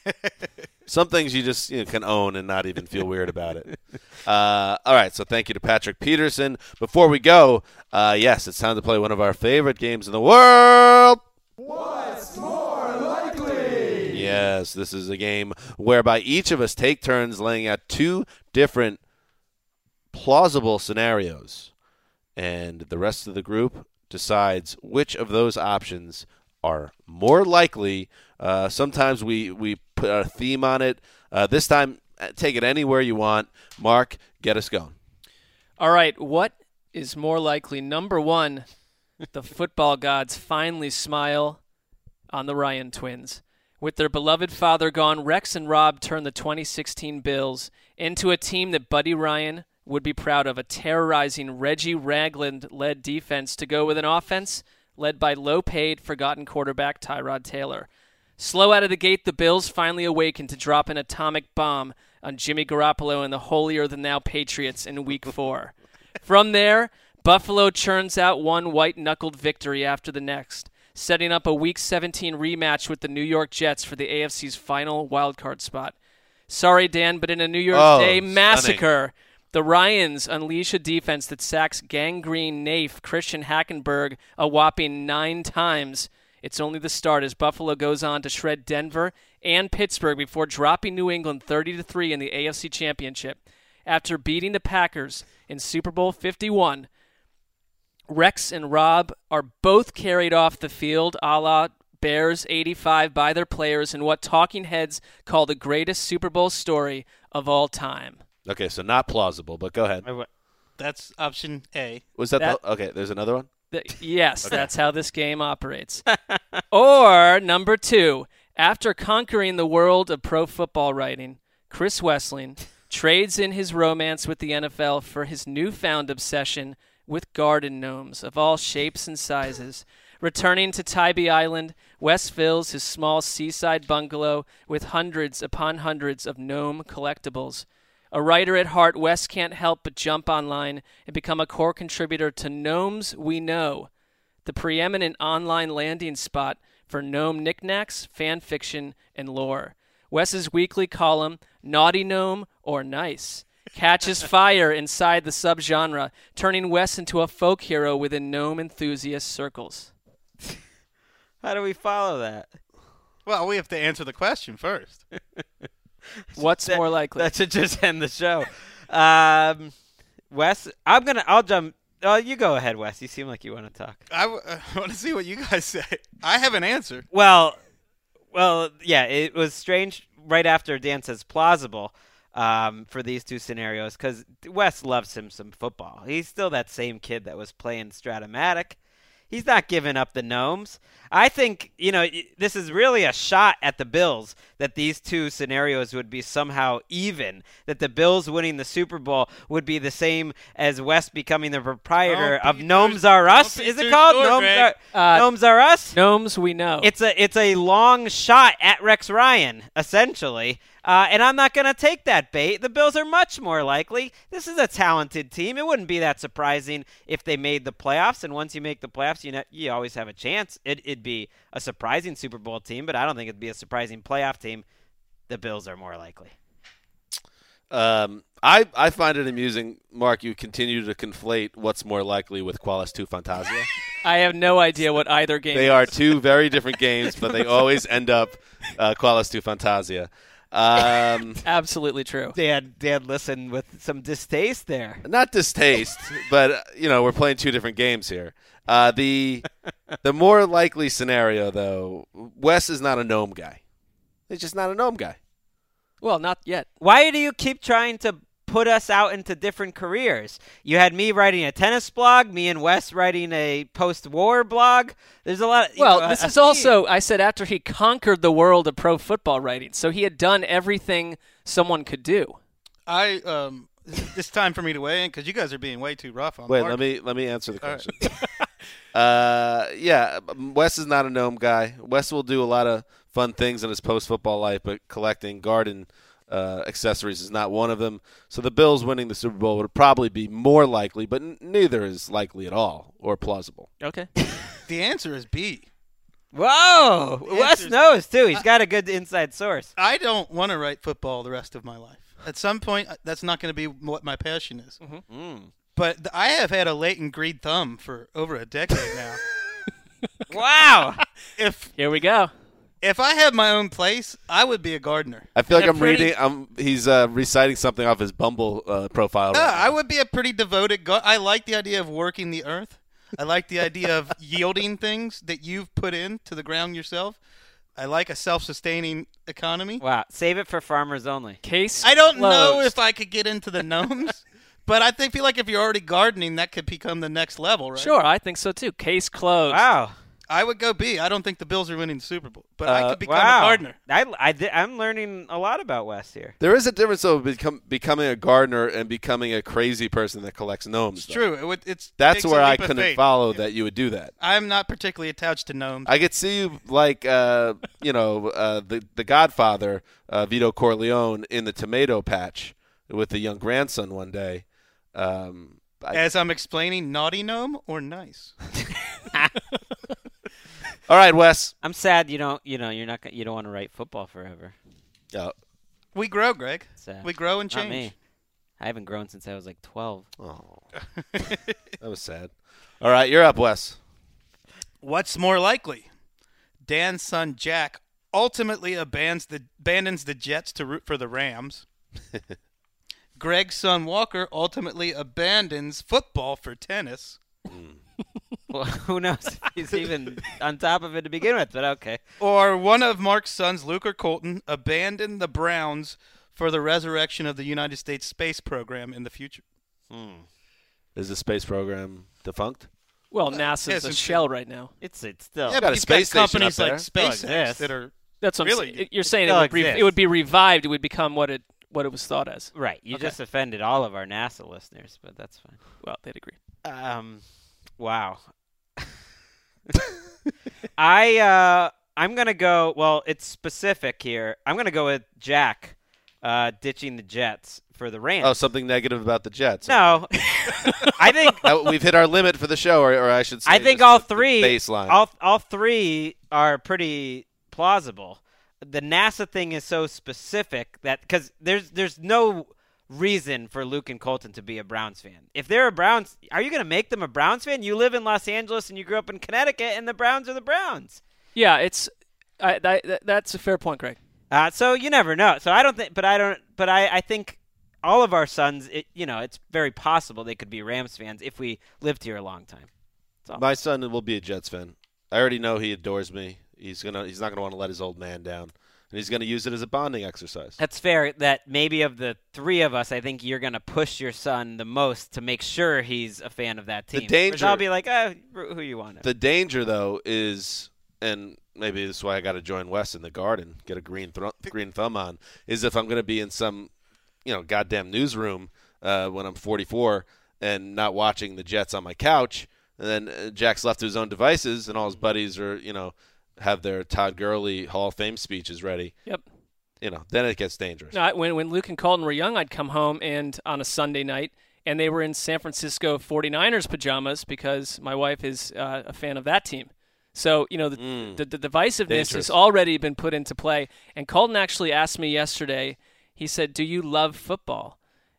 Some things you just you know, can own and not even feel weird about it. Uh, all right, so thank you to Patrick Peterson. Before we go, uh, yes, it's time to play one of our favorite games in the world. What's more likely? Yes, this is a game whereby each of us take turns laying out two different plausible scenarios, and the rest of the group decides which of those options are more likely. Uh, sometimes we, we put a theme on it. Uh, this time, take it anywhere you want. Mark, get us going. All right, what is more likely? Number one, the football gods finally smile on the Ryan twins. With their beloved father gone, Rex and Rob turned the twenty sixteen Bills into a team that Buddy Ryan would be proud of, a terrorizing Reggie Ragland-led defense to go with an offense led by low-paid, forgotten quarterback Tyrod Taylor. Slow out of the gate, the Bills finally awakened to drop an atomic bomb on Jimmy Garoppolo and the holier-than-thou Patriots in Week four. From there, Buffalo churns out one white-knuckled victory after the next, setting up a Week seventeen rematch with the New York Jets for the A F C's final wildcard spot. Sorry, Dan, but in a New Year's Oh, Day stunning. massacre, the Ryans unleash a defense that sacks gangrene naif Christian Hackenberg a whopping nine times. It's only the start as Buffalo goes on to shred Denver and Pittsburgh before dropping New England thirty to three in the A F C Championship. After beating the Packers in Super Bowl fifty-one, Rex and Rob are both carried off the field a la Bears eighty-five by their players in what talking heads call the greatest Super Bowl story of all time. Okay, so not plausible, but go ahead. That's option A. Was that, That- the, okay, there's another one? The, yes, that's how this game operates. Or, number two, after conquering the world of pro football writing, Chris Wessling trades in his romance with the N F L for his newfound obsession with garden gnomes of all shapes and sizes. Returning to Tybee Island, Wes fills his small seaside bungalow with hundreds upon hundreds of gnome collectibles. A writer at heart, Wes can't help but jump online and become a core contributor to Gnomes We Know, the preeminent online landing spot for gnome knickknacks, fan fiction, and lore. Wes's weekly column, Naughty Gnome or Nice, catches fire inside the subgenre, turning Wes into a folk hero within gnome enthusiast circles. How do we follow that? Well, we have to answer the question first. What's That- more likely? That should just end the show. Um, Wes, I'm gonna. I'll jump. Oh, you go ahead, Wes. You seem like you want to talk. I, w- I want to see what you guys say. I have an answer. Well, well, yeah. It was strange right after Dan says plausible um, for these two scenarios because Wes loves him some football. He's still that same kid that was playing Stratomatic. He's not giving up the gnomes. I think, you know, this is really a shot at the Bills that these two scenarios would be somehow even, that the Bills winning the Super Bowl would be the same as Wes becoming the proprietor Don't of be Gnomes too- Are Us. don't be Is it too called? sure, Gnomes Greg. Are, Uh, Gnomes Are Us? Gnomes We Know. It's a it's a long shot at Rex Ryan, essentially. Uh, and I'm not going to take that bait. The Bills are much more likely. This is a talented team. It wouldn't be that surprising if they made the playoffs. And once you make the playoffs, you know you always have a chance. It, it'd be a surprising Super Bowl team, but I don't think it'd be a surprising playoff team. The Bills are more likely. Um, I, I find it amusing, Mark, you continue to conflate what's more likely with Qualis two Fantasia. I have no idea what either game They is. are two very different games, but they always end up uh, Qualis two Fantasia. Um, Absolutely true. Dad, Dad, listen with some distaste there. Not distaste, but, uh, you know, we're playing two different games here. Uh, the the more likely scenario, though, Wes is not a gnome guy. He's just not a gnome guy. Well, not yet. Why do you keep trying to put us out into different careers? You had me writing a tennis blog, me and Wes writing a post-war blog. There's a lot of, Well, know, this a is also, I said, after he conquered the world of pro football writing. So he had done everything someone could do. I um, it's time for me to weigh in because you guys are being way too rough on Wait, Mark. let me let me answer the All right. question. uh, yeah, Wes is not a gnome guy. Wes will do a lot of fun things in his post-football life, but collecting garden uh, accessories is not one of them. So the Bills winning the Super Bowl would probably be more likely, but n- neither is likely at all or plausible. Okay. The answer is B. Whoa! The Wes answer's- knows, too. He's got a good inside source. I don't want to write football the rest of my life. At some point, that's not going to be what my passion is. Mm-hmm. Mm. But th- I have had a latent green thumb for over a decade now. Wow! If Here we go. if I had my own place, I would be a gardener. I feel like And a I'm pretty- reading. I'm he's uh, reciting something off his Bumble uh, profile. Yeah, right now. I would be a pretty devoted. Gar- I like the idea of working the earth. I like the idea of yielding things that you've put into the ground yourself. I like a self-sustaining economy. Wow. Save it for farmers only. Case I don't know closed. if I could get into the gnomes, but I think feel like if you're already gardening, that could become the next level, right? Sure, I think so too. Case closed. Wow. I would go B. I don't think the Bills are winning the Super Bowl, but I Uh, could become wow. a gardener. I, I, di- I'm learning a lot about Wes here. There is a difference though become, becoming a gardener and becoming a crazy person that collects gnomes. It's though. true. It would, it's That's takes a where I leap of couldn't faith. follow Yeah. that you would do that. I'm not particularly attached to gnomes. I could see you like, uh, you know, uh, the the Godfather, uh, Vito Corleone, in the tomato patch with the young grandson one day. Um, I, As I'm explaining, naughty gnome or nice? all right, Wes. I'm sad you don't, you know, you're not, gonna- you don't want to write football forever. Uh, We grow, Greg. Sad. We grow and Not change. me. I haven't grown since I was like twelve. oh, that was sad. All right, you're up, Wes. What's more likely? Dan's son Jack ultimately abandons the, abandons the Jets to root for the Rams. Greg's son Walker ultimately abandons football for tennis. Well, who knows if he's even on top of it to begin with, but okay. Or one of Mark's sons, Luke or Colton, abandoned the Browns for the resurrection of the United States space program in the future. Hmm. Is the space program defunct? Well, NASA's yes, a it's- shell right now. It's it's still. Yeah, got but a he's space got station companies up like there. Still SpaceX exists. that are That's what Really? I'm saying. You're saying it Still would, re- exists. it would be revived. It would become what it what it was thought as. Right. You Okay. just offended all of our NASA listeners, but that's fine. Well, they'd agree. Um, wow. I uh, I'm gonna go. Well, it's specific here. I'm gonna go with Jack, uh, ditching the Jets for the Rams. Oh, something negative about the Jets. No, I think Uh, we've hit our limit for the show, or, or I should say, I think just all the- the three baseline. all all three are pretty plausible. The NASA thing is so specific that because there's there's no reason for Luke and Colton to be a Browns fan. If they're a Browns, are you going to make them a Browns fan? You live in Los Angeles and you grew up in Connecticut, and the Browns are the Browns. Yeah, it's I, I, that, that's a fair point, Greg. Uh, so you never know. So I don't think, but I don't, but I, I think all of our sons, it, you know, it's very possible they could be Rams fans if we lived here a long time. That's all. My son will be a Jets fan. I already know he adores me. He's gonna. He's not gonna want to let his old man down, and he's gonna use it as a bonding exercise. That's fair. That maybe of the three of us, I think you're going to push your son the most to make sure he's a fan of that The team. danger- Whereas I'll be like, oh, root who you want. The danger, though, is, and maybe this is why I got to join Wes in the garden, get a green thro- green thumb on, is if I'm going to be in some, you know, goddamn newsroom uh, when I'm forty-four and not watching the Jets on my couch, and then uh, Jack's left to his own devices, and all his buddies are, you know, have their Todd Gurley Hall of Fame speeches ready. Yep. You know, then it gets dangerous. No, I- when when Luke and Colton were young, I'd come home and on a Sunday night, and they were in San Francisco forty-niners pajamas because my wife is uh, a fan of that team. So, you know, the, Mm. the, the divisiveness Dangerous. has already been put into play. And Colton actually asked me yesterday, he said, do you love football?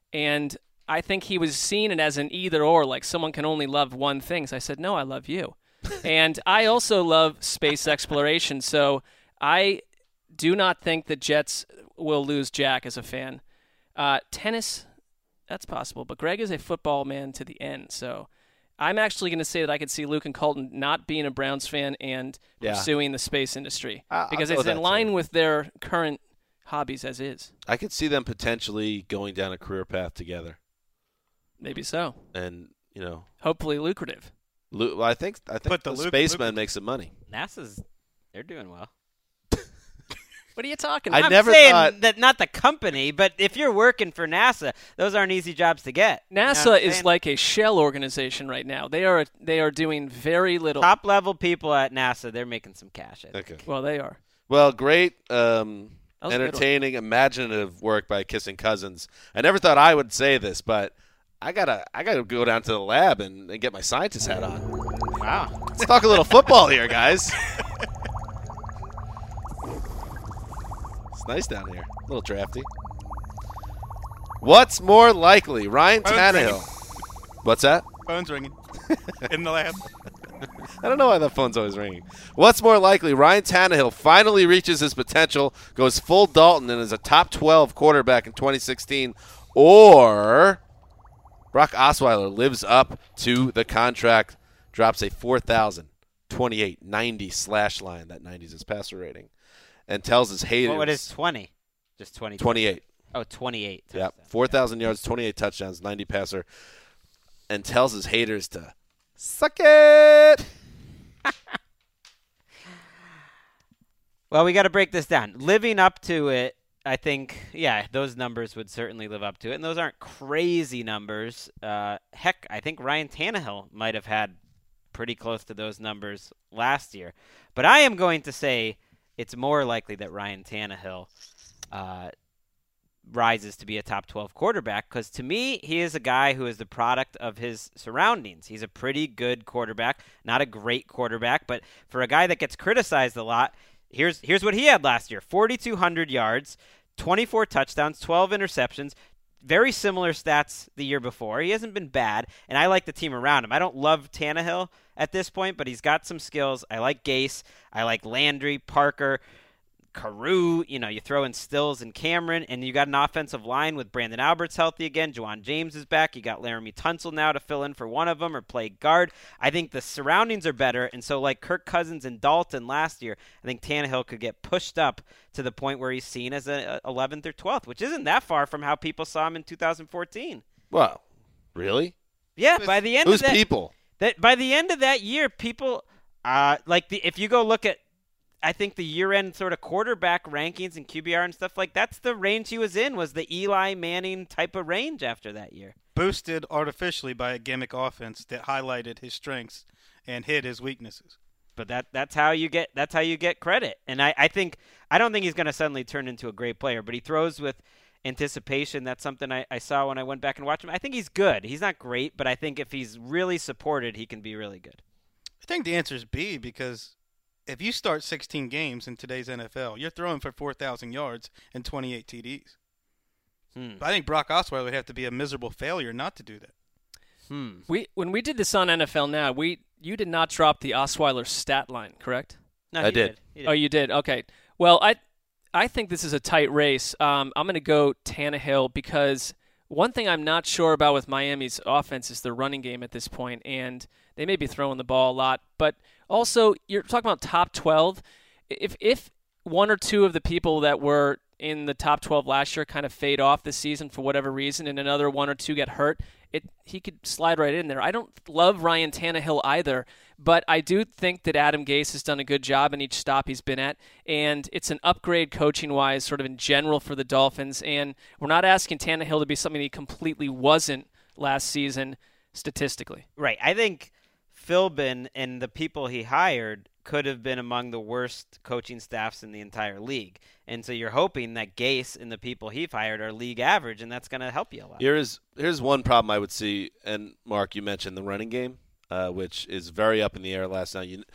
And I think he was seeing it as an either or, like someone can only love one thing. So I said, no, I love you. And I also love space exploration. So I do not think the Jets will lose Jack as a fan. Uh, tennis, that's possible. But Greg is a football man to the end. So I'm actually going to say that I could see Luke and Colton not being a Browns fan and Yeah. pursuing the space industry. I'll because go it's with in that, line too. with their current hobbies as is. I could see them potentially going down a career path together. Maybe so. And, you know. Hopefully lucrative. Lu- well, I think I think Put the, the Luke- spaceman Luke- makes some money. NASA's they're doing well. What are you talking I about? I'm never saying thought- that not the company, but if you're working for NASA, those aren't easy jobs to get. You know what NASA I'm is saying? like a shell organization right now. They are they are doing very little. top level people at NASA. They're making some cash. I think. Okay. Well, they are. Well, great, um, That was a good one. entertaining, imaginative work by Kissing Cousins. I never thought I would say this, but I gotta, I gotta go down to the lab and, and get my scientist hat on. Wow. Let's talk a little football here, guys. It's nice down here, a little drafty. What's more likely, Ryan Phone's Tannehill? What's that? Phone's ringing in the lab. I don't know why that phone's always ringing. What's more likely, Ryan Tannehill finally reaches his potential, goes full Dalton, and is a top twelve quarterback in twenty sixteen, or Brock Osweiler lives up to the contract, drops a four thousand twenty-eight ninety slash line, that ninety is his passer rating, and tells his haters. What is twenty? Just twenty. twenty-eight. Oh, twenty-eight. Yeah, touchdowns. four thousand yards, twenty-eight touchdowns, ninety passer, and tells his haters to suck it. Well, we got to break this down. Living up to it, I think, yeah, those numbers would certainly live up to it, and those aren't crazy numbers. Uh, heck, I think Ryan Tannehill might have had pretty close to those numbers last year. But I am going to say it's more likely that Ryan Tannehill uh, rises to be a top twelve quarterback, because to me, he is a guy who is the product of his surroundings. He's a pretty good quarterback, not a great quarterback, but for a guy that gets criticized a lot, here's here's what he had last year: forty-two hundred yards, twenty-four touchdowns, twelve interceptions. Very similar stats the year before. He hasn't been bad, and I like the team around him. I don't love Tannehill at this point, but he's got some skills. I like Gase. I like Landry, Parker, Carew. You know, you throw in Stills and Cameron, and you got an offensive line with Brandon Alberts healthy again. Juwan James is back. You got Laramie Tunsil now to fill in for one of them or play guard. I think the surroundings are better, and so like Kirk Cousins and Dalton last year, I think Tannehill could get pushed up to the point where he's seen as a eleventh or twelfth, which isn't that far from how people saw him in two thousand fourteen. Wow, really? Yeah, by the end Who's of that, people? that by the end of that year, people uh, like the if you go look at, I think the year-end sort of quarterback rankings and Q B R and stuff like that's the range he was in, was the Eli Manning type of range after that year. Boosted artificially by a gimmick offense that highlighted his strengths and hid his weaknesses. But that that's how you get that's how you get credit. And I, I think I don't think he's going to suddenly turn into a great player, but he throws with anticipation. That's something I, I saw when I went back and watched him. I think he's good. He's not great, but I think if he's really supported, he can be really good. I think the answer is B, because if you start sixteen games in today's N F L, you're throwing for four thousand yards and twenty-eight T Ds. Hmm. But I think Brock Osweiler would have to be a miserable failure not to do that. Hmm. We when we did this on N F L Now, we you did not drop the Osweiler stat line, correct? No, I he did. He Oh, you did. Okay. Well, I I think this is a tight race. Um, I'm going to go Tannehill because one thing I'm not sure about with Miami's offense is their running game at this point, and they may be throwing the ball a lot. But also, you're talking about top twelve. If if one or two of the people that were in the top twelve last year kind of fade off this season for whatever reason, and another one or two get hurt, it he could slide right in there. I don't love Ryan Tannehill either, but I do think that Adam Gase has done a good job in each stop he's been at, and it's an upgrade coaching-wise sort of in general for the Dolphins, and we're not asking Tannehill to be something he completely wasn't last season statistically. Right. I think Philbin and the people he hired could have been among the worst coaching staffs in the entire league. And so you're hoping that Gase and the people he's hired are league average, and that's going to help you a lot. Here's here's one problem I would see, and Mark, you mentioned the running game, uh, which is very up in the air last night. You,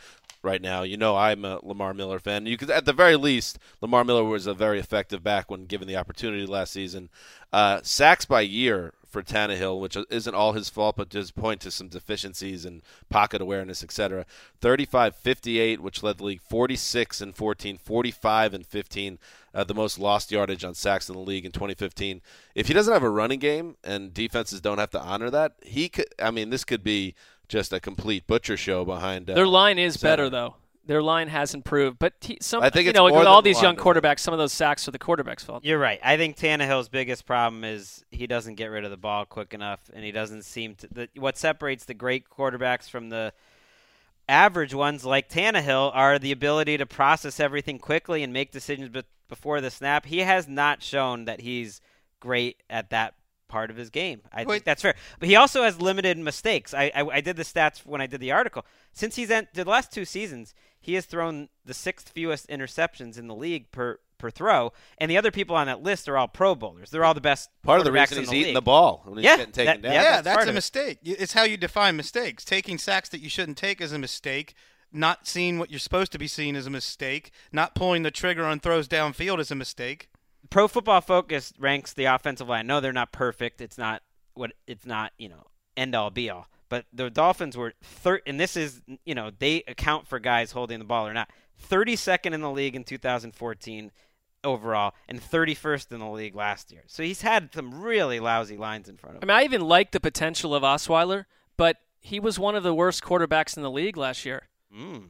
right now. You know I'm a Lamar Miller fan. You could, at the very least, Lamar Miller was a very effective back when given the opportunity last season. Uh, sacks by year for Tannehill, which isn't all his fault, but does point to some deficiencies in pocket awareness, et cetera. thirty-five fifty-eight, which led the league, forty-six and fourteen, forty-five and fifteen, uh, the most lost yardage on sacks in the league in twenty fifteen. If he doesn't have a running game and defenses don't have to honor that, he could. I mean, this could be just a complete butcher show behind. Uh, Their line is center. better, though. Their line has improved, but he, some, I think you it's know, more with than all the these young line, quarterbacks, some of those sacks are the quarterback's fault. You're right. I think Tannehill's biggest problem is he doesn't get rid of the ball quick enough, and he doesn't seem to. The, what separates the great quarterbacks from the average ones, like Tannehill, are the ability to process everything quickly and make decisions be- before the snap. He has not shown that he's great at that part of his game. I Wait. think that's fair. But he also has limited mistakes. I, I I did the stats when I did the article. Since he's en- the last two seasons, he has thrown the sixth fewest interceptions in the league per per throw, and the other people on that list are all Pro Bowlers. They're all the best. Part of the quarterbacks reason in he's the eating league. the ball when he's Yeah, getting taken that- down. yeah, Yeah, that's that's, part a of it. mistake. Y- It's how you define mistakes. Taking sacks that you shouldn't take is a mistake. Not seeing what you're supposed to be seeing is a mistake. Not pulling the trigger on throws downfield is a mistake. Pro Football Focus ranks the offensive line. No, they're not perfect. It's not what it's not, you know, end all be all. But the Dolphins were third, and this is, you know, they account for guys holding the ball or not. thirty-second in the league in two thousand fourteen overall, and thirty-first in the league last year. So he's had some really lousy lines in front of I him. mean, I even like the potential of Osweiler, but he was one of the worst quarterbacks in the league last year. Mm.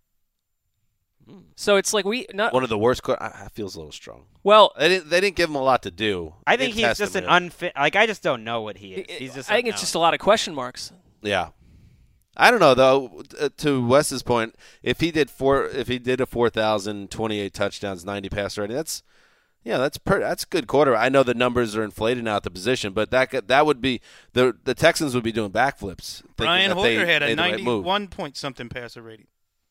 So it's like we not One of the worst. Qu- I, I feels a little strong. well. They didn't. They didn't give him a lot to do. I They think didn't he's test just him an really. unfit. Like I just don't know what he is. He's just. I think it's unknown. just a lot of question marks. Yeah. I don't know though. Uh, To Wes's point, if he did four, if he did a four thousand twenty-eight touchdowns, ninety passer rating, that's yeah, that's per, that's a good quarter. I know the numbers are inflated now at the position, but that could- that would be the the Texans would be doing backflips. thinking Brian that they Hoyer had a made the right move. ninety-one point something passer rating.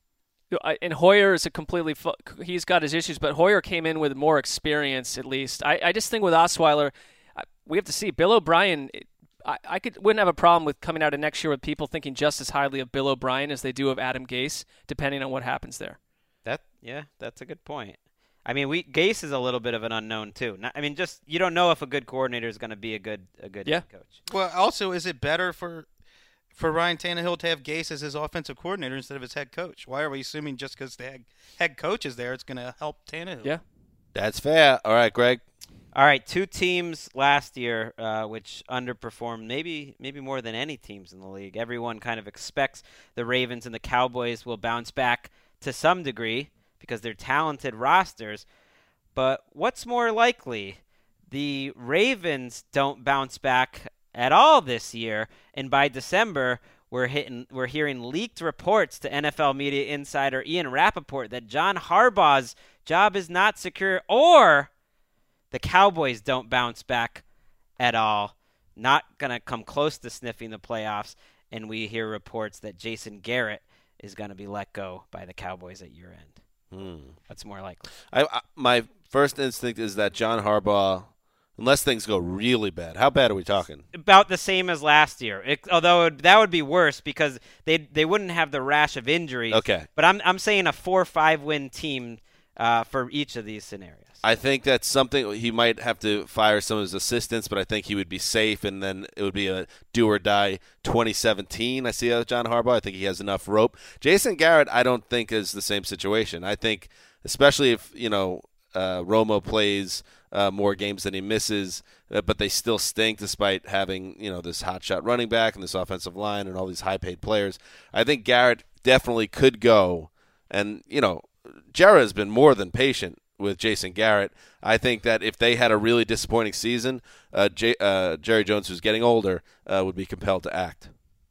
I- And Hoyer is a completely fu- he's got his issues, but Hoyer came in with more experience at least. I, I just think with Osweiler, I- we have to see Bill O'Brien. I, I could wouldn't have a problem with coming out of next year with people thinking just as highly of Bill O'Brien as they do of Adam Gase, depending on what happens there. That yeah, that's a good point. I mean, we Gase is a little bit of an unknown too. Not, I mean, just you don't know if a good coordinator is going to be a good a good Yeah. head coach. Well, also, is it better for for Ryan Tannehill to have Gase as his offensive coordinator instead of his head coach? Why are we assuming just because the head, head coach is there, it's going to help Tannehill? Yeah. That's fair. All right, Greg. All right, two teams last year uh, which underperformed, maybe maybe more than any teams in the league. Everyone kind of expects the Ravens and the Cowboys will bounce back to some degree because they're talented rosters. But what's more likely? The Ravens don't bounce back at all this year, and by December we're hitting we're hearing leaked reports to N F L media insider Ian Rappaport that John Harbaugh's job is not secure, or the Cowboys don't bounce back at all, not going to come close to sniffing the playoffs, and we hear reports that Jason Garrett is going to be let go by the Cowboys at year end. Hmm. That's more likely. I, I my first instinct is that John Harbaugh, unless things go really bad. How bad are we talking? About the same as last year, it, although it, that would be worse because they they wouldn't have the rash of injuries. Okay. But I'm I'm saying a four or five win team uh, for each of these scenarios. I think that's something he might have to fire some of his assistants, but I think he would be safe, and then it would be a do or die twenty seventeen. I see uh, John Harbaugh. I think he has enough rope. Jason Garrett, I don't think is the same situation. I think, especially if you know uh, Romo plays uh, more games than he misses, uh, but they still stink despite having you know this hotshot running back and this offensive line and all these high-paid players. I think Garrett definitely could go, and you know, Jarrah has been more than patient with Jason Garrett. I think that if they had a really disappointing season, uh, J- uh, Jerry Jones, who's getting older, uh, would be compelled to act.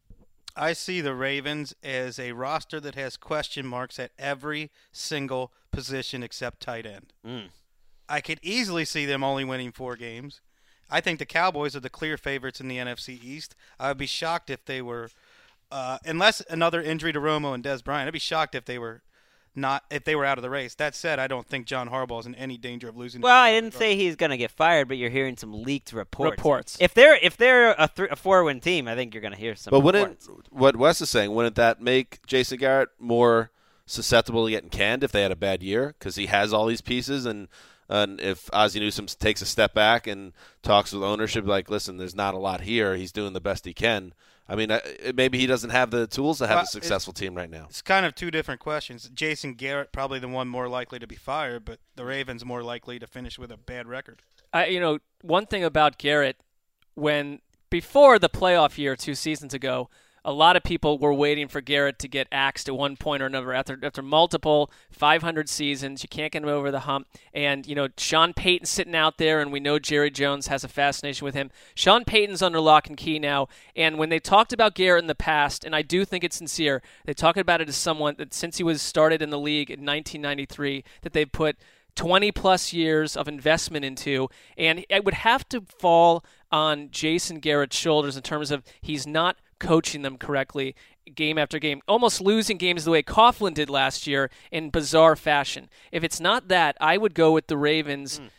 I see the Ravens as a roster that has question marks at every single position except tight end. Mm. I could easily see them only winning four games. I think the Cowboys are the clear favorites in the N F C East. I would be shocked if they were, uh, unless another injury to Romo and Des Bryant, I'd be shocked if they were not if they were out of the race. That said, I don't think John Harbaugh is in any danger of losing. Well, I didn't say he's going to get fired, but you're hearing some leaked reports. Reports. If they're if they're a, th- a four-win team, I think you're going to hear some. But wouldn't reports. what Wes is saying? Wouldn't that make Jason Garrett more susceptible to getting canned if they had a bad year because he has all these pieces. And, and if Ozzie Newsome takes a step back and talks with ownership, like, listen, there's not a lot here. He's doing the best he can. I mean, maybe he doesn't have the tools to have well, a successful team right now. It's kind of two different questions. Jason Garrett, probably the one more likely to be fired, but the Ravens more likely to finish with a bad record. I, you know, one thing about Garrett, when before the playoff year two seasons ago, a lot of people were waiting for Garrett to get axed at one point or another. After after multiple five hundred seasons, you can't get him over the hump. And, you know, Sean Payton's sitting out there, and we know Jerry Jones has a fascination with him. Sean Payton's under lock and key now. And when they talked about Garrett in the past, and I do think it's sincere, they talk about it as someone that since he was started in the league in nineteen ninety-three, that they've put twenty-plus years of investment into. And it would have to fall on Jason Garrett's shoulders in terms of he's not coaching them correctly game after game, almost losing games the way Coughlin did last year in bizarre fashion. If it's not that, I would go with the Ravens. Mm.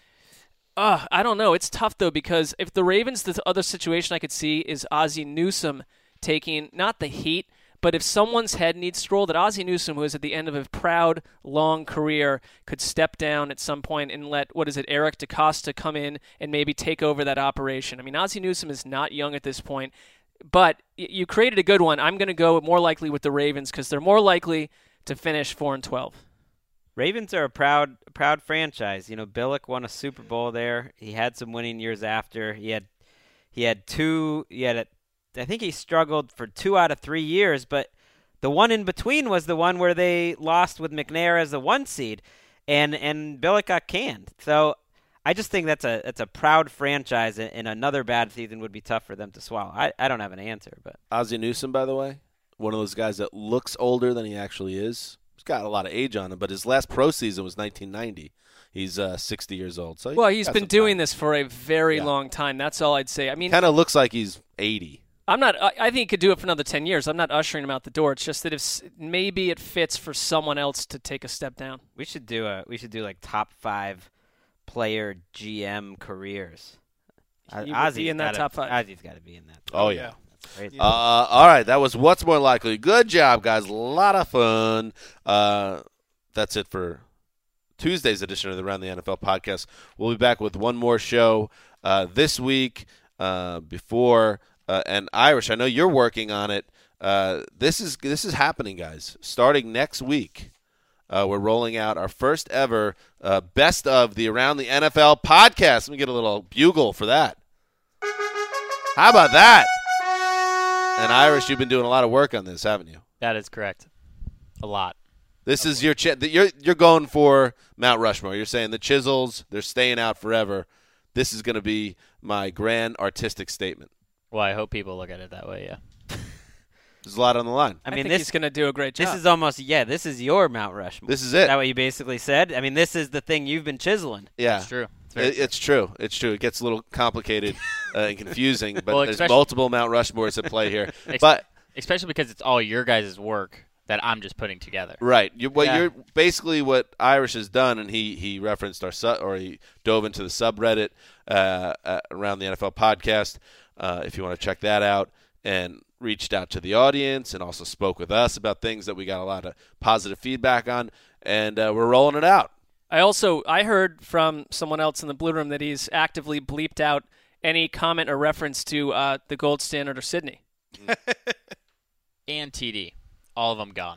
Uh, I don't know. It's tough, though, because if the Ravens, the other situation I could see is Ozzie Newsome taking, not the heat, but if someone's head needs to roll, that Ozzie Newsome, who is at the end of a proud, long career, could step down at some point and let, what is it, Eric DeCosta come in and maybe take over that operation. I mean, Ozzie Newsome is not young at this point. But you created a good one. I'm going to go more likely with the Ravens because they're more likely to finish four and twelve. Ravens are a proud, proud franchise. You know, Billick won a Super Bowl there. He had some winning years after. He had, he had two. He had, a, I think he struggled for two out of three years. But the one in between was the one where they lost with McNair as the one seed, and and Billick got canned. So I just think that's a that's a proud franchise, and another bad season would be tough for them to swallow. I, I don't have an answer, but Ozzie Newsome, by the way, one of those guys that looks older than he actually is. He's got a lot of age on him, but his last pro season was nineteen ninety. He's uh, sixty years old. So well, he's been doing time. this for a very yeah. long time. That's all I'd say. I mean, kind of looks like he's eighty. I'm not. I, I think he could do it for another ten years. I'm not ushering him out the door. It's just that if maybe it fits for someone else to take a step down. We should do a. We should do like top five player G M careers. Ozzie's in that gotta, top five. Ozzie's got to be in that. Oh yeah. That's crazy. Uh, all right, that was what's more likely. Good job, guys. A lot of fun. Uh, that's it for Tuesday's edition of the Around the N F L podcast. We'll be back with one more show uh, this week. Uh, before uh, and Irish, I know you're working on it. Uh, this is this is happening, guys. Starting next week. Uh, we're rolling out our first ever uh, best of the Around the N F L podcast. Let me get a little bugle for that. How about that? And Irish, you've been doing a lot of work on this, haven't you? That is correct. A lot. This is your ch- you're you're going for Mount Rushmore. You're saying the Chisels, they're staying out forever. This is going to be my grand artistic statement. Well, I hope people look at it that way. Yeah. There's a lot on the line. I I mean, think this he's going to do a great job. This is almost yeah. This is your Mount Rushmore. This is it. Is that what you basically said? I mean, this is the thing you've been chiseling. Yeah, It's true. It's, very It, it's true. It's true. It gets a little complicated uh, and confusing, but Well, there's especially- multiple Mount Rushmores at play here. Ex- But especially because it's all your guys' work that I'm just putting together. right, you, what Yeah. you're basically what Irish has done, and he he referenced our su- or he dove into the subreddit uh, uh, Around the N F L podcast. Uh, if you want to check that out, and reached out to the audience and also spoke with us about things that we got a lot of positive feedback on, and uh, we're rolling it out. I also I heard from someone else in the Blue Room that he's actively bleeped out any comment or reference to uh, the gold standard or Sydney. And T D. All of them gone.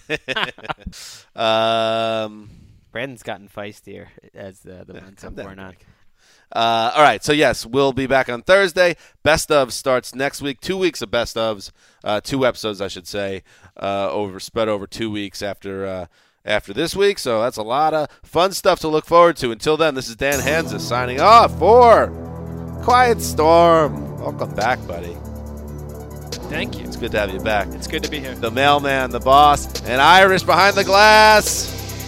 um, Brandon's gotten feistier as the the Yeah, months calm have down, worn on. Mike. Uh, all right, so yes, we'll be back on Thursday. Best of starts next week. Two weeks of best ofs, uh, two episodes, I should say, uh, over spread over two weeks after uh, after this week. So that's a lot of fun stuff to look forward to. Until then, this is Dan Hansis signing off for Quiet Storm. Welcome back, buddy. Thank you. It's good to have you back. It's good to be here. The mailman, the boss, and Irish behind the glass.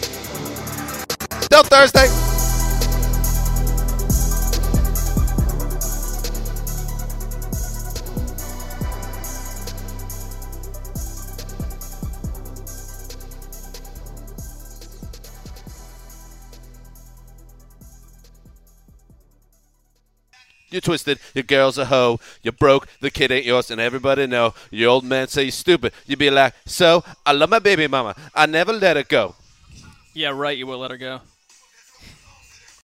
Till Thursday. You twisted, your girl's a hoe, you broke, the kid ain't yours, and everybody know. Your old man say you stupid. You be like, so, I love my baby mama. I never let her go. Yeah, right, you will let her go.